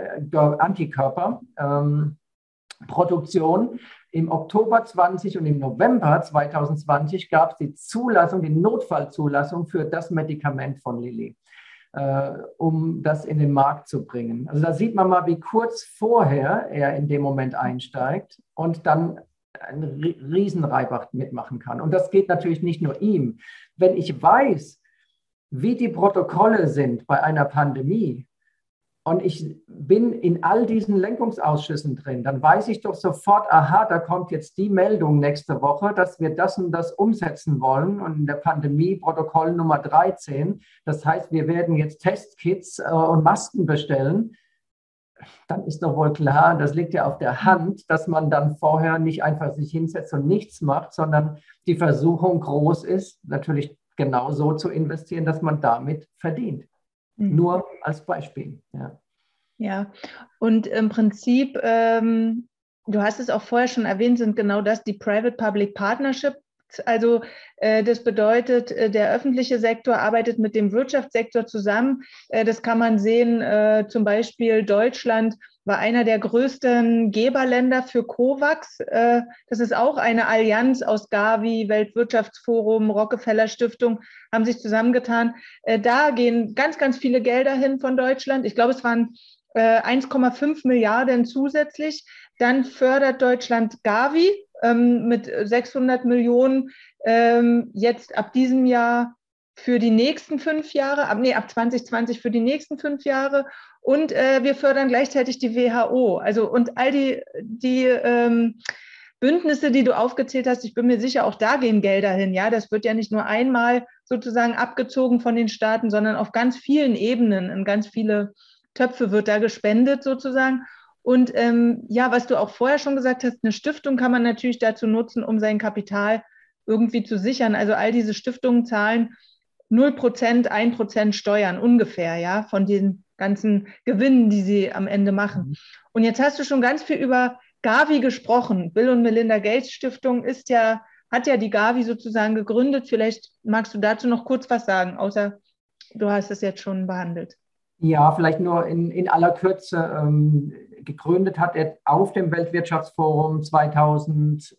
Antikörperproduktion. Im Oktober 20 und im November 2020 gab es die Zulassung, die Notfallzulassung für das Medikament von Lilly, um das in den Markt zu bringen. Also da sieht man mal, wie kurz vorher er in dem Moment einsteigt und dann einen Riesenreibach mitmachen kann. Und das geht natürlich nicht nur ihm. Wenn ich weiß, wie die Protokolle sind bei einer Pandemie und ich bin in all diesen Lenkungsausschüssen drin, dann weiß ich doch sofort, aha, da kommt jetzt die Meldung nächste Woche, dass wir das und das umsetzen wollen und in der Pandemie Protokoll Nummer 13, das heißt, wir werden jetzt Testkits und Masken bestellen, dann ist doch wohl klar, das liegt ja auf der Hand, dass man dann vorher nicht einfach sich hinsetzt und nichts macht, sondern die Versuchung groß ist, natürlich genau so zu investieren, dass man damit verdient. Nur als Beispiel. Ja, und im Prinzip, du hast es auch vorher schon erwähnt, sind genau das die Private-Public Partnerships. Also das bedeutet, der öffentliche Sektor arbeitet mit dem Wirtschaftssektor zusammen. Das kann man sehen, zum Beispiel Deutschland war einer der größten Geberländer für COVAX. Das ist auch eine Allianz aus Gavi, Weltwirtschaftsforum, Rockefeller Stiftung, haben sich zusammengetan. Da gehen ganz, ganz viele Gelder hin von Deutschland. Ich glaube, es waren 1,5 Milliarden zusätzlich. Dann fördert Deutschland Gavi mit 600 Millionen jetzt ab diesem Jahr für die nächsten 5 Jahre, ab 2020 für die nächsten 5 Jahre. Und wir fördern gleichzeitig die WHO. Also und all die Bündnisse, die du aufgezählt hast, ich bin mir sicher, auch da gehen Gelder hin. Ja, das wird ja nicht nur einmal sozusagen abgezogen von den Staaten, sondern auf ganz vielen Ebenen, in ganz viele Töpfe wird da gespendet sozusagen. Und ja, was du auch vorher schon gesagt hast, eine Stiftung kann man natürlich dazu nutzen, um sein Kapital irgendwie zu sichern. Also all diese Stiftungen zahlen 0%, 1% Steuern ungefähr, ja, von den ganzen Gewinnen, die sie am Ende machen. Und jetzt hast du schon ganz viel über Gavi gesprochen. Bill und Melinda Gates Stiftung hat ja die Gavi sozusagen gegründet. Vielleicht magst du dazu noch kurz was sagen, außer du hast es jetzt schon behandelt. Ja, vielleicht nur in aller Kürze. Gegründet hat er auf dem Weltwirtschaftsforum 2000.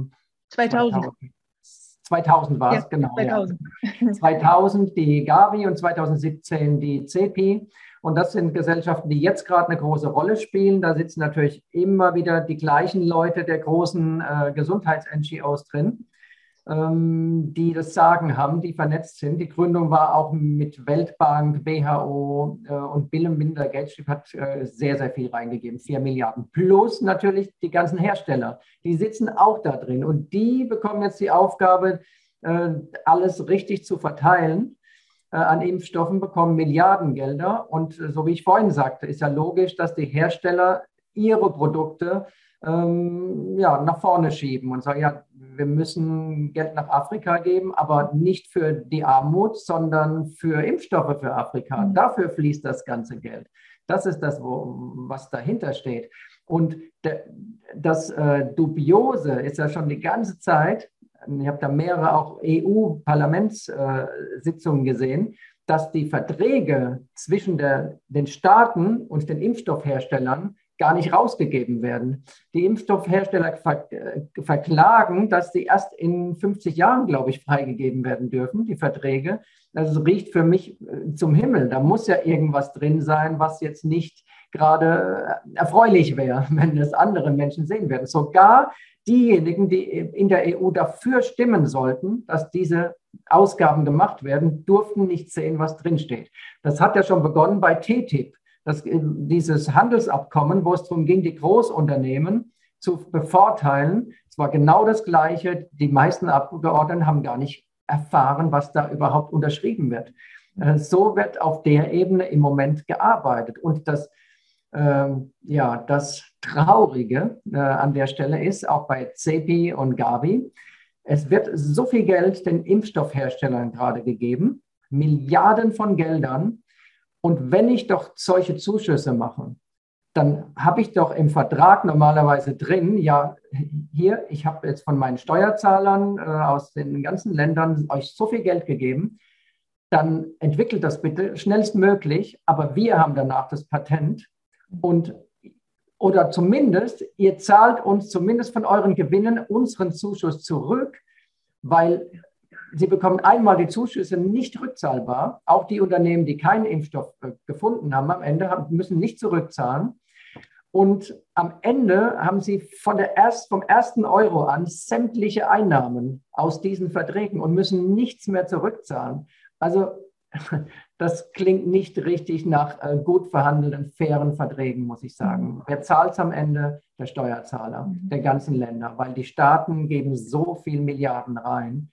2000 war es, ja, genau. 2000. Ja. 2000 die Gavi und 2017 die CEPI. Und das sind Gesellschaften, die jetzt gerade eine große Rolle spielen. Da sitzen natürlich immer wieder die gleichen Leute der großen Gesundheits-NGOs drin, die das Sagen haben, die vernetzt sind. Die Gründung war auch mit Weltbank, WHO und Bill und Melinda Gates hat sehr, sehr viel reingegeben, 4 Milliarden. Plus natürlich die ganzen Hersteller, die sitzen auch da drin und die bekommen jetzt die Aufgabe, alles richtig zu verteilen an Impfstoffen, bekommen Milliardengelder. Und so wie ich vorhin sagte, ist ja logisch, dass die Hersteller ihre Produkte nach vorne schieben und sagen, ja, wir müssen Geld nach Afrika geben, aber nicht für die Armut, sondern für Impfstoffe für Afrika. Dafür fließt das ganze Geld. Das ist das, was dahinter steht. Und das Dubiose ist ja schon die ganze Zeit, ich habe da mehrere auch EU-Parlamentssitzungen gesehen, dass die Verträge zwischen den Staaten und den Impfstoffherstellern gar nicht rausgegeben werden. Die Impfstoffhersteller verklagen, dass sie erst in 50 Jahren, glaube ich, freigegeben werden dürfen, die Verträge. Das riecht für mich zum Himmel. Da muss ja irgendwas drin sein, was jetzt nicht gerade erfreulich wäre, wenn es andere Menschen sehen werden. Sogar diejenigen, die in der EU dafür stimmen sollten, dass diese Ausgaben gemacht werden, durften nicht sehen, was drinsteht. Das hat ja schon begonnen bei TTIP. Dieses Handelsabkommen, wo es darum ging, die Großunternehmen zu bevorteilen, es war genau das Gleiche. Die meisten Abgeordneten haben gar nicht erfahren, was da überhaupt unterschrieben wird. So wird auf der Ebene im Moment gearbeitet. Und das Traurige an der Stelle ist, auch bei CEPI und Gavi, es wird so viel Geld den Impfstoffherstellern gerade gegeben, Milliarden von Geldern. Und wenn ich doch solche Zuschüsse mache, dann habe ich doch im Vertrag normalerweise drin, ja, hier, ich habe jetzt von meinen Steuerzahlern aus den ganzen Ländern euch so viel Geld gegeben, dann entwickelt das bitte schnellstmöglich, aber wir haben danach das Patent oder zumindest, ihr zahlt uns zumindest von euren Gewinnen unseren Zuschuss zurück, weil sie bekommen einmal die Zuschüsse nicht rückzahlbar. Auch die Unternehmen, die keinen Impfstoff gefunden haben, am Ende müssen nicht zurückzahlen. Und am Ende haben sie vom ersten Euro an sämtliche Einnahmen aus diesen Verträgen und müssen nichts mehr zurückzahlen. Also das klingt nicht richtig nach gut verhandelten, fairen Verträgen, muss ich sagen. Wer zahlt es am Ende? Der Steuerzahler der ganzen Länder, weil die Staaten geben so viel Milliarden rein.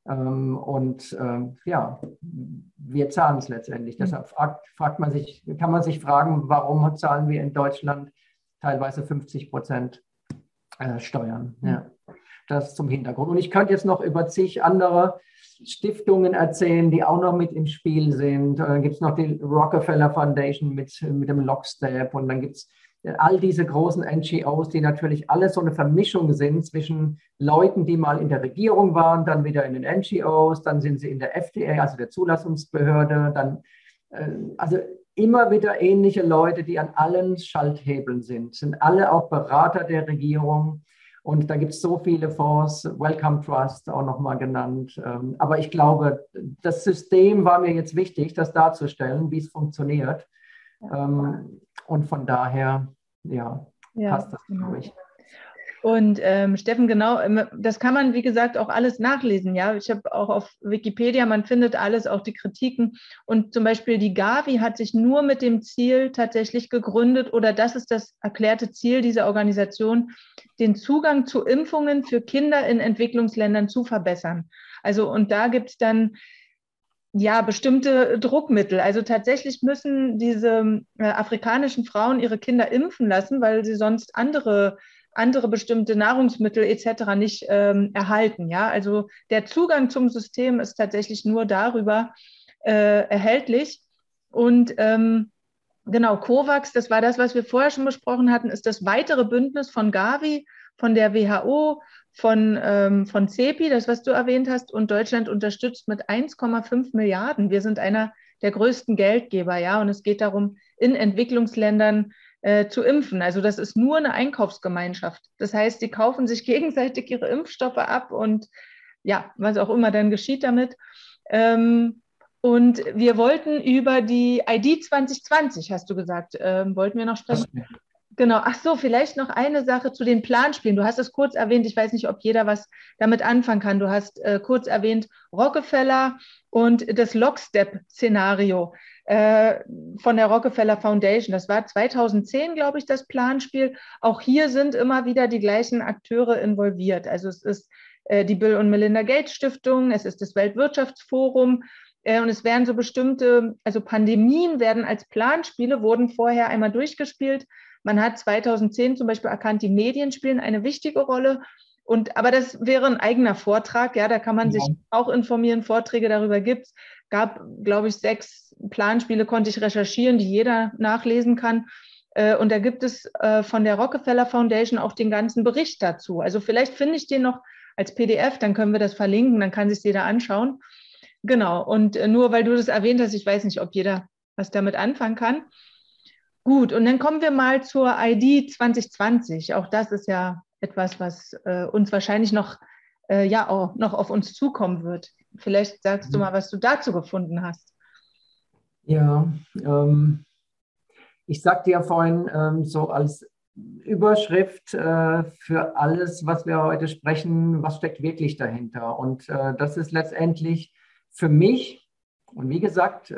Wir zahlen es letztendlich. Deshalb kann man sich fragen, warum zahlen wir in Deutschland teilweise 50% Steuern. Ja, das zum Hintergrund. Und ich könnte jetzt noch über zig andere Stiftungen erzählen, die auch noch mit im Spiel sind. Dann gibt es noch die Rockefeller Foundation mit dem Lockstep und dann gibt es all diese großen NGOs, die natürlich alle so eine Vermischung sind zwischen Leuten, die mal in der Regierung waren, dann wieder in den NGOs, dann sind sie in der FDA, also der Zulassungsbehörde, dann also immer wieder ähnliche Leute, die an allen Schalthebeln sind alle auch Berater der Regierung. Und da gibt es so viele Fonds, Wellcome Trust auch nochmal genannt. Aber ich glaube, das System war mir jetzt wichtig, das darzustellen, wie es funktioniert. Und von daher, passt das, glaube ich. Und Steffen, genau, das kann man, wie gesagt, auch alles nachlesen. Ja, ich habe auch auf Wikipedia, man findet alles, auch die Kritiken. Und zum Beispiel die Gavi hat sich nur mit dem Ziel tatsächlich gegründet, oder das ist das erklärte Ziel dieser Organisation, den Zugang zu Impfungen für Kinder in Entwicklungsländern zu verbessern. Also, und da gibt es dann Ja, bestimmte Druckmittel. Also tatsächlich müssen diese afrikanischen Frauen ihre Kinder impfen lassen, weil sie sonst andere bestimmte Nahrungsmittel etc. nicht erhalten. Ja, also der Zugang zum System ist tatsächlich nur darüber erhältlich. Und genau, COVAX, das war das, was wir vorher schon besprochen hatten, ist das weitere Bündnis von Gavi, von der WHO, von CEPI, das, was du erwähnt hast, und Deutschland unterstützt mit 1,5 Milliarden. Wir sind einer der größten Geldgeber, ja, und es geht darum, in Entwicklungsländern zu impfen. Also das ist nur eine Einkaufsgemeinschaft. Das heißt, die kaufen sich gegenseitig ihre Impfstoffe ab und ja, was auch immer dann geschieht damit. Und wir wollten über die ID 2020, hast du gesagt, wollten wir noch sprechen? Genau, ach so, vielleicht noch eine Sache zu den Planspielen. Du hast es kurz erwähnt, ich weiß nicht, ob jeder was damit anfangen kann. Du hast kurz erwähnt Rockefeller und das Lockstep-Szenario von der Rockefeller Foundation. Das war 2010, glaube ich, das Planspiel. Auch hier sind immer wieder die gleichen Akteure involviert. Also es ist die Bill und Melinda Gates Stiftung, es ist das Weltwirtschaftsforum, und es werden so bestimmte, also Pandemien werden als Planspiele, wurden vorher einmal durchgespielt. Man hat 2010 zum Beispiel erkannt, die Medien spielen eine wichtige Rolle. Aber das wäre ein eigener Vortrag. Ja, da kann man sich auch informieren. Vorträge darüber gibt es. Gab, glaube ich, 6 Planspiele, konnte ich recherchieren, die jeder nachlesen kann. Und da gibt es von der Rockefeller Foundation auch den ganzen Bericht dazu. Also vielleicht finde ich den noch als PDF, dann können wir das verlinken, dann kann sich jeder anschauen. Genau. Und nur weil du das erwähnt hast, ich weiß nicht, ob jeder was damit anfangen kann. Gut, und dann kommen wir mal zur ID 2020. Auch das ist ja etwas, was uns wahrscheinlich noch, auch noch auf uns zukommen wird. Vielleicht sagst du mal, was du dazu gefunden hast. Ja, ich sagte ja vorhin so als Überschrift für alles, was wir heute sprechen, was steckt wirklich dahinter? Und das ist letztendlich für mich, und wie gesagt, zu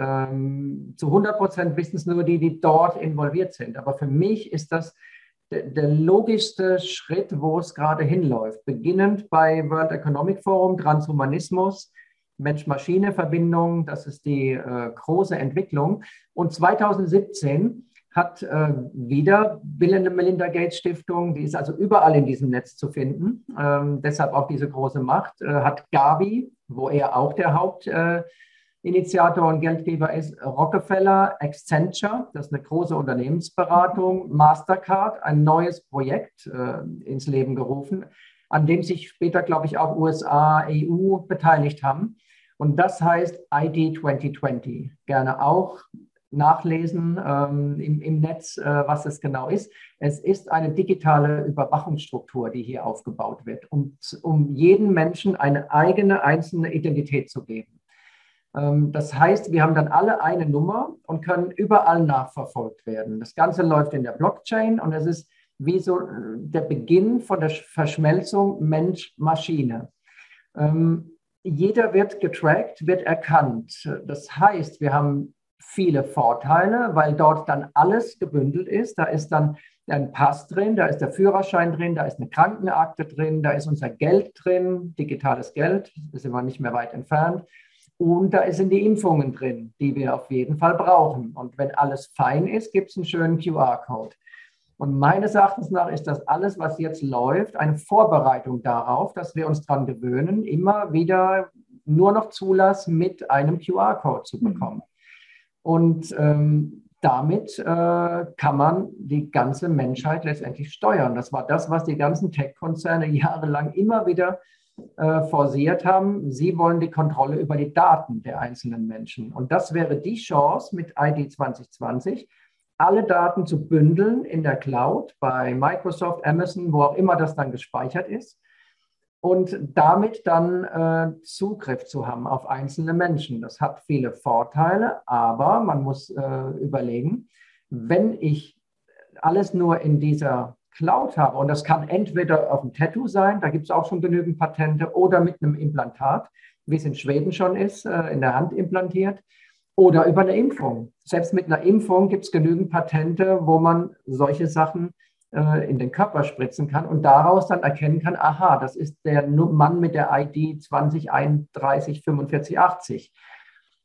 100% wissen es nur die, die dort involviert sind. Aber für mich ist das der logischste Schritt, wo es gerade hinläuft. Beginnend bei World Economic Forum, Transhumanismus, Mensch-Maschine-Verbindung, das ist die große Entwicklung. Und 2017 hat wieder Bill und Melinda Gates Stiftung, die ist also überall in diesem Netz zu finden, deshalb auch diese große Macht, hat Gavi, wo er auch der Hauptinitiator und Geldgeber ist, Rockefeller, Accenture, das ist eine große Unternehmensberatung, Mastercard, ein neues Projekt ins Leben gerufen, an dem sich später, glaube ich, auch USA, EU beteiligt haben. Und das heißt ID 2020. Gerne auch nachlesen im Netz, was es genau ist. Es ist eine digitale Überwachungsstruktur, die hier aufgebaut wird, um jedem Menschen eine eigene, einzelne Identität zu geben. Das heißt, wir haben dann alle eine Nummer und können überall nachverfolgt werden. Das Ganze läuft in der Blockchain und es ist wie so der Beginn von der Verschmelzung Mensch-Maschine. Jeder wird getrackt, wird erkannt. Das heißt, wir haben viele Vorteile, weil dort dann alles gebündelt ist. Da ist dann ein Pass drin, da ist der Führerschein drin, da ist eine Krankenakte drin, da ist unser Geld drin, digitales Geld, da sind wir nicht mehr weit entfernt. Und da sind die Impfungen drin, die wir auf jeden Fall brauchen. Und wenn alles fein ist, gibt es einen schönen QR-Code. Und meines Erachtens nach ist das alles, was jetzt läuft, eine Vorbereitung darauf, dass wir uns daran gewöhnen, immer wieder nur noch Zulass mit einem QR-Code zu bekommen. Und damit kann man die ganze Menschheit letztendlich steuern. Das war das, was die ganzen Tech-Konzerne jahrelang immer wieder forciert haben. Sie wollen die Kontrolle über die Daten der einzelnen Menschen. Und das wäre die Chance mit ID 2020, alle Daten zu bündeln in der Cloud bei Microsoft, Amazon, wo auch immer das dann gespeichert ist. Und damit dann Zugriff zu haben auf einzelne Menschen. Das hat viele Vorteile, aber man muss überlegen, wenn ich alles nur in dieser Cloud habe, und das kann entweder auf dem Tattoo sein, da gibt es auch schon genügend Patente, oder mit einem Implantat, wie es in Schweden schon ist, in der Hand implantiert, oder über eine Impfung. Selbst mit einer Impfung gibt es genügend Patente, wo man solche Sachen in den Körper spritzen kann und daraus dann erkennen kann, aha, das ist der Mann mit der ID 2031 4580.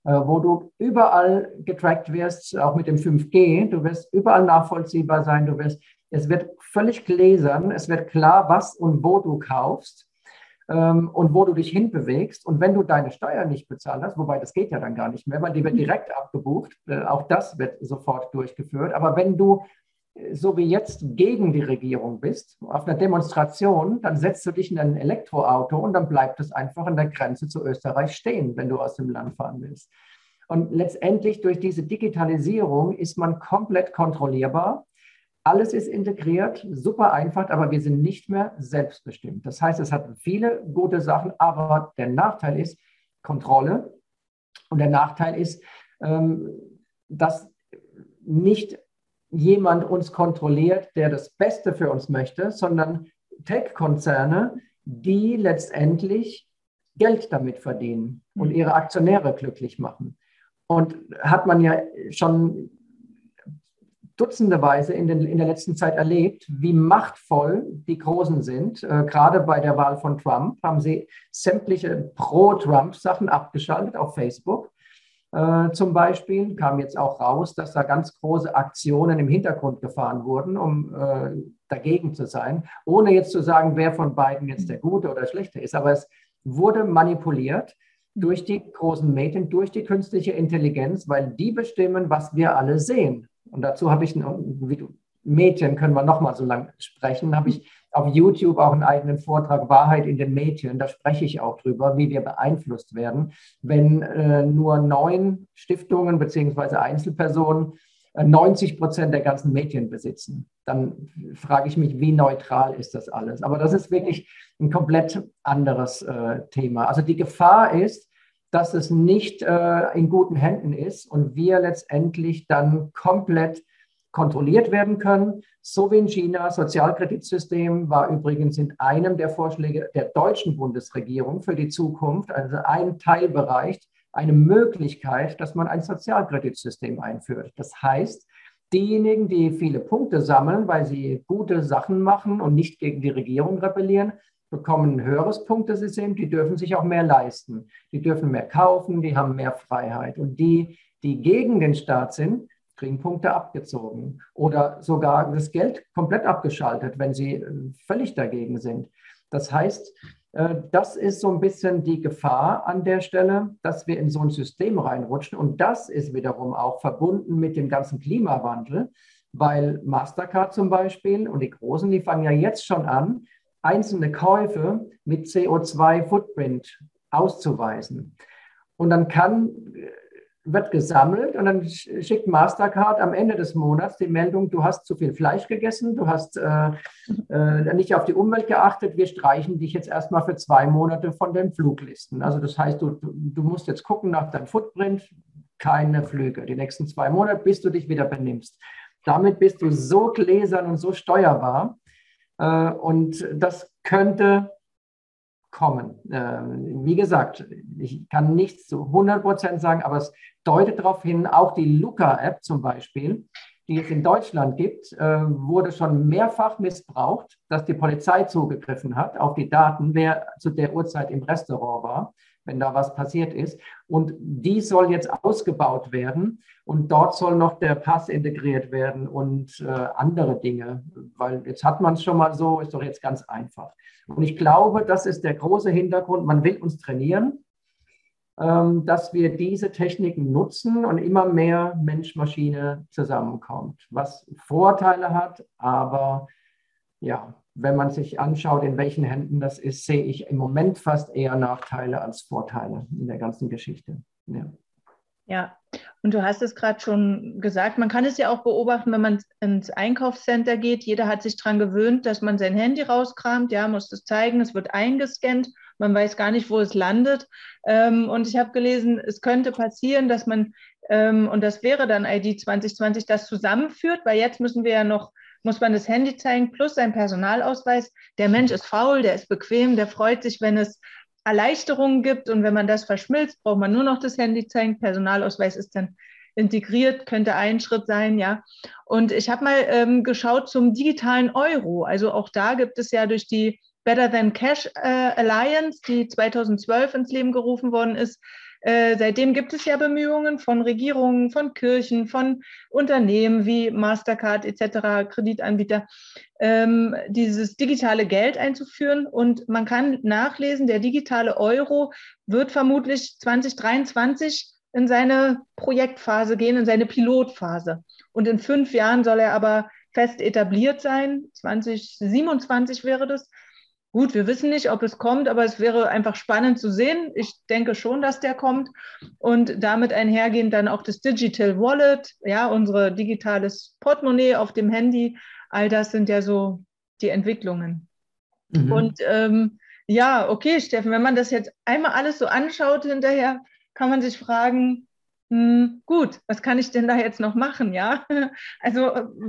wo du überall getrackt wirst, auch mit dem 5G. Du wirst überall nachvollziehbar sein. Es wird völlig gläsern. Es wird klar, was und wo du kaufst und wo du dich hinbewegst. Und wenn du deine Steuer nicht bezahlt hast, wobei das geht ja dann gar nicht mehr, weil die wird direkt abgebucht, auch das wird sofort durchgeführt. Aber wenn du so wie jetzt gegen die Regierung bist, auf einer Demonstration, dann setzt du dich in ein Elektroauto und dann bleibt es einfach an der Grenze zu Österreich stehen, wenn du aus dem Land fahren willst. Und letztendlich durch diese Digitalisierung ist man komplett kontrollierbar. Alles ist integriert, super einfach, aber wir sind nicht mehr selbstbestimmt. Das heißt, es hat viele gute Sachen, aber der Nachteil ist Kontrolle. Und der Nachteil ist, dass nicht jemand uns kontrolliert, der das Beste für uns möchte, sondern Tech-Konzerne, die letztendlich Geld damit verdienen und ihre Aktionäre glücklich machen. Und hat man ja schon dutzendeweise in der letzten Zeit erlebt, wie machtvoll die Großen sind. Gerade bei der Wahl von Trump haben sie sämtliche Pro-Trump-Sachen abgeschaltet auf Facebook. Zum Beispiel kam jetzt auch raus, dass da ganz große Aktionen im Hintergrund gefahren wurden, um dagegen zu sein, ohne jetzt zu sagen, wer von beiden jetzt der Gute oder Schlechte ist. Aber es wurde manipuliert durch die großen Medien, durch die künstliche Intelligenz, weil die bestimmen, was wir alle sehen. Und dazu habe ich, Medien können wir nochmal so lange sprechen, habe ich auf YouTube auch einen eigenen Vortrag, Wahrheit in den Medien. Da spreche ich auch drüber, wie wir beeinflusst werden, wenn nur 9 Stiftungen bzw. Einzelpersonen 90% der ganzen Medien besitzen. Dann frage ich mich, wie neutral ist das alles? Aber das ist wirklich ein komplett anderes Thema. Also die Gefahr ist, dass es nicht in guten Händen ist und wir letztendlich dann komplett kontrolliert werden können. So wie in China, Sozialkreditsystem war übrigens in einem der Vorschläge der deutschen Bundesregierung für die Zukunft, also ein Teilbereich, eine Möglichkeit, dass man ein Sozialkreditsystem einführt. Das heißt, diejenigen, die viele Punkte sammeln, weil sie gute Sachen machen und nicht gegen die Regierung rebellieren, bekommen ein höheres Punktesystem, die dürfen sich auch mehr leisten. Die dürfen mehr kaufen, die haben mehr Freiheit. Und die gegen den Staat sind, kriegen Punkte abgezogen oder sogar das Geld komplett abgeschaltet, wenn sie völlig dagegen sind. Das heißt, das ist so ein bisschen die Gefahr an der Stelle, dass wir in so ein System reinrutschen. Und das ist wiederum auch verbunden mit dem ganzen Klimawandel, weil Mastercard zum Beispiel und die Großen, die fangen ja jetzt schon an, einzelne Käufe mit CO2-Footprint auszuweisen. Und dann wird gesammelt und dann schickt Mastercard am Ende des Monats die Meldung, du hast zu viel Fleisch gegessen, du hast nicht auf die Umwelt geachtet, wir streichen dich jetzt erstmal für 2 Monate von den Fluglisten. Also das heißt, du musst jetzt gucken nach deinem Footprint, keine Flüge, die nächsten 2 Monate, bis du dich wieder benimmst. Damit bist du so gläsern und so steuerbar und das könnte kommen. Wie gesagt, ich kann nichts zu 100% sagen, aber es deutet darauf hin, auch die Luca-App zum Beispiel, die es in Deutschland gibt, wurde schon mehrfach missbraucht, dass die Polizei zugegriffen hat auf die Daten, wer zu der Uhrzeit im Restaurant war, wenn da was passiert ist. Und die soll jetzt ausgebaut werden und dort soll noch der Pass integriert werden und andere Dinge, weil jetzt hat man es schon mal so, ist doch jetzt ganz einfach. Und ich glaube, das ist der große Hintergrund. Man will uns trainieren, dass wir diese Techniken nutzen und immer mehr Mensch-Maschine zusammenkommt, was Vorteile hat. Aber ja, wenn man sich anschaut, in welchen Händen das ist, sehe ich im Moment fast eher Nachteile als Vorteile in der ganzen Geschichte. Ja. Ja, und du hast es gerade schon gesagt, man kann es ja auch beobachten, wenn man ins Einkaufscenter geht. Jeder hat sich daran gewöhnt, dass man sein Handy rauskramt, ja, muss das zeigen, es wird eingescannt, man weiß gar nicht, wo es landet. Und ich habe gelesen, es könnte passieren, dass man, und das wäre dann ID 2020, das zusammenführt, weil jetzt muss man das Handy zeigen plus sein Personalausweis. Der Mensch ist faul, der ist bequem, der freut sich, wenn es Erleichterungen gibt und wenn man das verschmilzt, braucht man nur noch das Handy zeigen. Personalausweis ist dann integriert, könnte ein Schritt sein, ja. Und ich habe mal geschaut zum digitalen Euro. Also auch da gibt es ja durch die Better Than Cash Alliance, die 2012 ins Leben gerufen worden ist, Seitdem gibt es ja Bemühungen von Regierungen, von Kirchen, von Unternehmen wie Mastercard etc., Kreditanbieter, dieses digitale Geld einzuführen. Und man kann nachlesen, der digitale Euro wird vermutlich 2023 in seine Projektphase gehen, in seine Pilotphase. Und in 5 Jahren soll er aber fest etabliert sein. 2027 wäre das. Gut, wir wissen nicht, ob es kommt, aber es wäre einfach spannend zu sehen. Ich denke schon, dass der kommt. Und damit einhergehend dann auch das Digital Wallet, ja, unser digitales Portemonnaie auf dem Handy. All das sind ja so die Entwicklungen. Und ja, okay, Steffen, wenn man das jetzt einmal alles so anschaut hinterher, kann man sich fragen, gut, was kann ich denn da jetzt noch machen, ja? Also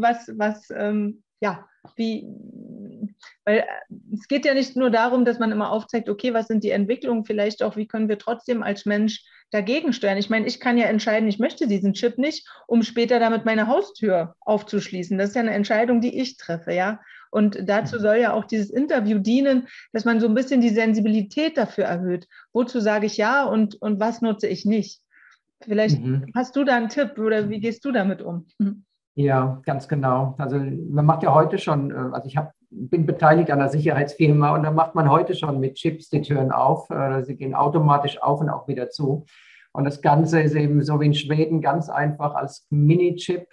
ja, wie, weil es geht ja nicht nur darum, dass man immer aufzeigt, okay, was sind die Entwicklungen, vielleicht auch, wie können wir trotzdem als Mensch dagegen steuern. Ich meine, ich kann ja entscheiden, ich möchte diesen Chip nicht, um später damit meine Haustür aufzuschließen. Das ist ja eine Entscheidung, die ich treffe, ja. Und dazu soll ja auch dieses Interview dienen, dass man so ein bisschen die Sensibilität dafür erhöht. Wozu sage ich ja und was nutze ich nicht? Vielleicht hast du da einen Tipp oder wie gehst du damit um? Ja, ganz genau. Also man macht ja heute schon, also bin beteiligt an einer Sicherheitsfirma und da macht man heute schon mit Chips die Türen auf. Sie gehen automatisch auf und auch wieder zu. Und das Ganze ist eben so wie in Schweden ganz einfach als Mini-Chip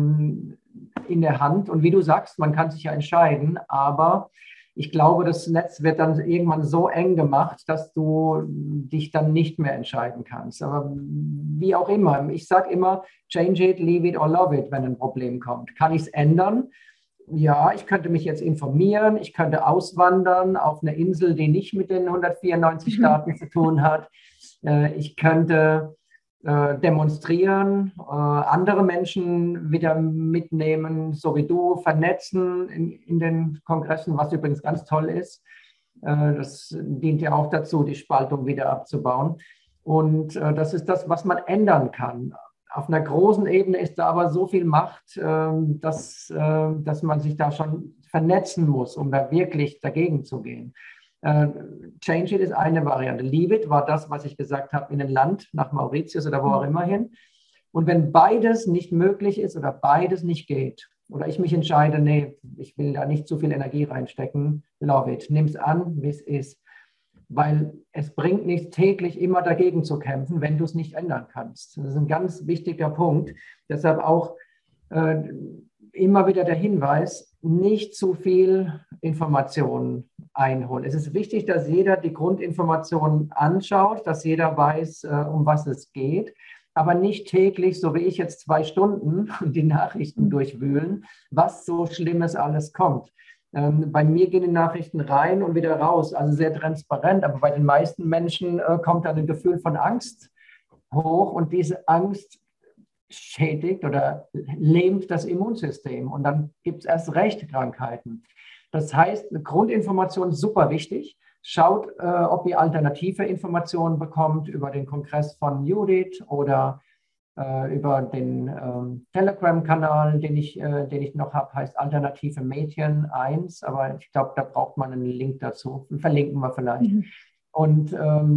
in der Hand. Und wie du sagst, man kann sich ja entscheiden, aber ich glaube, das Netz wird dann irgendwann so eng gemacht, dass du dich dann nicht mehr entscheiden kannst. Aber wie auch immer, ich sage immer, change it, leave it or love it, wenn ein Problem kommt. Kann ich es ändern? Ja, ich könnte mich jetzt informieren, ich könnte auswandern auf eine Insel, die nicht mit den 194 Staaten zu tun hat. Ich könnte demonstrieren, andere Menschen wieder mitnehmen, so wie du, vernetzen in den Kongressen, was übrigens ganz toll ist. Das dient ja auch dazu, die Spaltung wieder abzubauen. Und das ist das, was man ändern kann. Auf einer großen Ebene ist da aber so viel Macht, dass man sich da schon vernetzen muss, um da wirklich dagegen zu gehen. Change it ist eine Variante. Leave it war das, was ich gesagt habe, in ein Land, nach Mauritius oder wo auch immer hin. Und wenn beides nicht möglich ist oder beides nicht geht, oder ich mich entscheide, nee, ich will da nicht zu viel Energie reinstecken, love it, nimm es an, wie es ist. Weil es bringt nichts, täglich immer dagegen zu kämpfen, wenn du es nicht ändern kannst. Das ist ein ganz wichtiger Punkt. Deshalb auch immer wieder der Hinweis, nicht zu viel Informationen einholen. Es ist wichtig, dass jeder die Grundinformationen anschaut, dass jeder weiß, um was es geht, aber nicht täglich, so wie ich jetzt 2 Stunden die Nachrichten durchwühlen, was so Schlimmes alles kommt. Bei mir gehen die Nachrichten rein und wieder raus, also sehr transparent, aber bei den meisten Menschen kommt dann ein Gefühl von Angst hoch und diese Angst schädigt oder lähmt das Immunsystem und dann gibt es erst recht Krankheiten. Das heißt, eine Grundinformation ist super wichtig. Schaut, ob ihr alternative Informationen bekommt über den Kongress von Judith oder über den Telegram-Kanal, den ich noch habe, heißt Alternative Medien 1, aber ich glaube, da braucht man einen Link dazu. Verlinken wir vielleicht. Und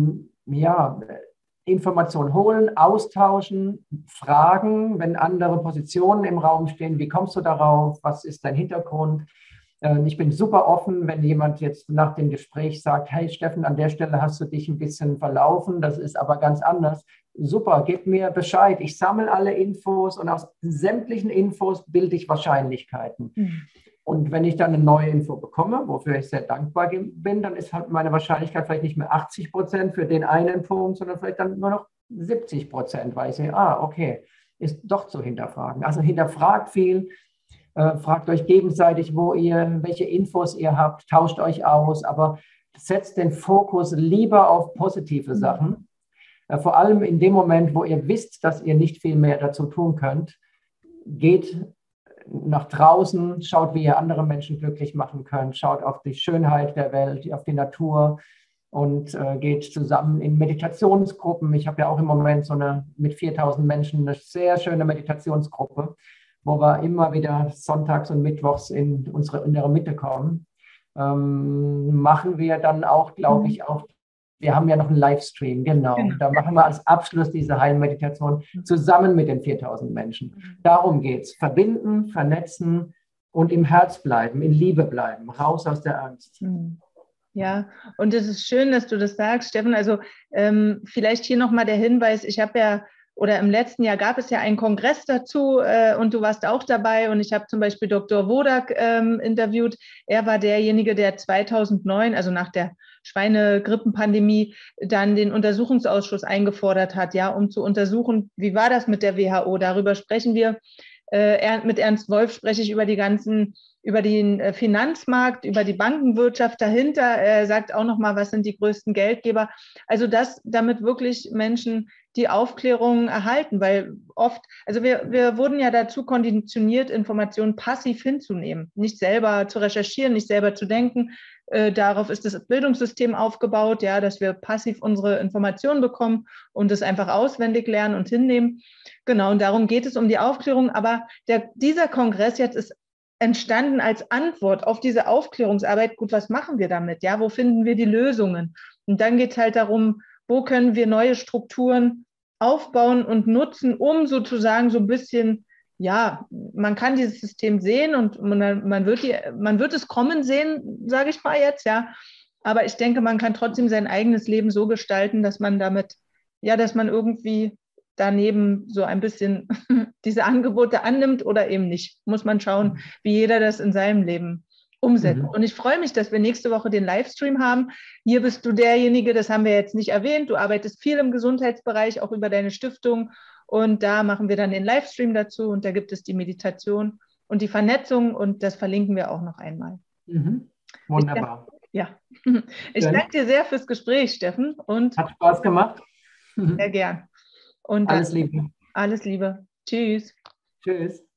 ja, Informationen holen, austauschen, fragen, wenn andere Positionen im Raum stehen, wie kommst du darauf, was ist dein Hintergrund? Ich bin super offen, wenn jemand jetzt nach dem Gespräch sagt, hey Steffen, an der Stelle hast du dich ein bisschen verlaufen, das ist aber ganz anders. Super, gib mir Bescheid. Ich sammle alle Infos und aus sämtlichen Infos bilde ich Wahrscheinlichkeiten. Und wenn ich dann eine neue Info bekomme, wofür ich sehr dankbar bin, dann ist halt meine Wahrscheinlichkeit vielleicht nicht mehr 80% für den einen Punkt, sondern vielleicht dann nur noch 70%, weil ich sehe, okay, ist doch zu hinterfragen. Also hinterfragt viel. Fragt euch gegenseitig, welche Infos ihr habt, tauscht euch aus, aber setzt den Fokus lieber auf positive Sachen. Vor allem in dem Moment, wo ihr wisst, dass ihr nicht viel mehr dazu tun könnt, geht nach draußen, schaut, wie ihr andere Menschen glücklich machen könnt, schaut auf die Schönheit der Welt, auf die Natur und geht zusammen in Meditationsgruppen. Ich habe ja auch im Moment mit 4.000 Menschen eine sehr schöne Meditationsgruppe, wo wir immer wieder sonntags und mittwochs in unsere innere Mitte kommen. Machen wir dann auch, glaube ich, auch Wir haben ja noch einen Livestream, genau. Da machen wir als Abschluss diese Heilmeditation zusammen mit den 4000 Menschen. Darum geht es. Verbinden, vernetzen und im Herz bleiben, in Liebe bleiben, raus aus der Angst. Ja, und es ist schön, dass du das sagst, Steffen. Also vielleicht hier nochmal der Hinweis, ich habe ja, oder im letzten Jahr gab es ja einen Kongress dazu und du warst auch dabei und ich habe zum Beispiel Dr. Wodak interviewt. Er war derjenige, der 2009, also nach der Schweinegrippenpandemie, dann den Untersuchungsausschuss eingefordert hat, ja, um zu untersuchen, wie war das mit der WHO. Darüber sprechen wir. Mit Ernst Wolf spreche ich über über den Finanzmarkt, über die Bankenwirtschaft dahinter. Er sagt auch nochmal, was sind die größten Geldgeber. Also damit wirklich Menschen die Aufklärung erhalten, weil oft, also wir wurden ja dazu konditioniert, Informationen passiv hinzunehmen, nicht selber zu recherchieren, nicht selber zu denken. Darauf ist das Bildungssystem aufgebaut, ja, dass wir passiv unsere Informationen bekommen und es einfach auswendig lernen und hinnehmen. Genau, und darum geht es um die Aufklärung. Aber dieser Kongress jetzt ist entstanden als Antwort auf diese Aufklärungsarbeit. Gut, was machen wir damit? Ja, wo finden wir die Lösungen? Und dann geht es halt darum, wo können wir neue Strukturen aufbauen und nutzen, um sozusagen so ein bisschen, ja, man kann dieses System sehen und man wird es kommen sehen, sage ich mal jetzt, ja. Aber ich denke, man kann trotzdem sein eigenes Leben so gestalten, dass man damit, ja, dass man irgendwie daneben so ein bisschen diese Angebote annimmt oder eben nicht. Muss man schauen, wie jeder das in seinem Leben umsetzt. Und ich freue mich, dass wir nächste Woche den Livestream haben. Hier bist du derjenige, das haben wir jetzt nicht erwähnt. Du arbeitest viel im Gesundheitsbereich, auch über deine Stiftung. Und da machen wir dann den Livestream dazu. Und da gibt es die Meditation und die Vernetzung. Und das verlinken wir auch noch einmal. Wunderbar. Ich danke dir sehr fürs Gespräch, Steffen. Und hat Spaß gemacht. Sehr gern. Und alles Liebe. Alles Liebe. Tschüss. Tschüss.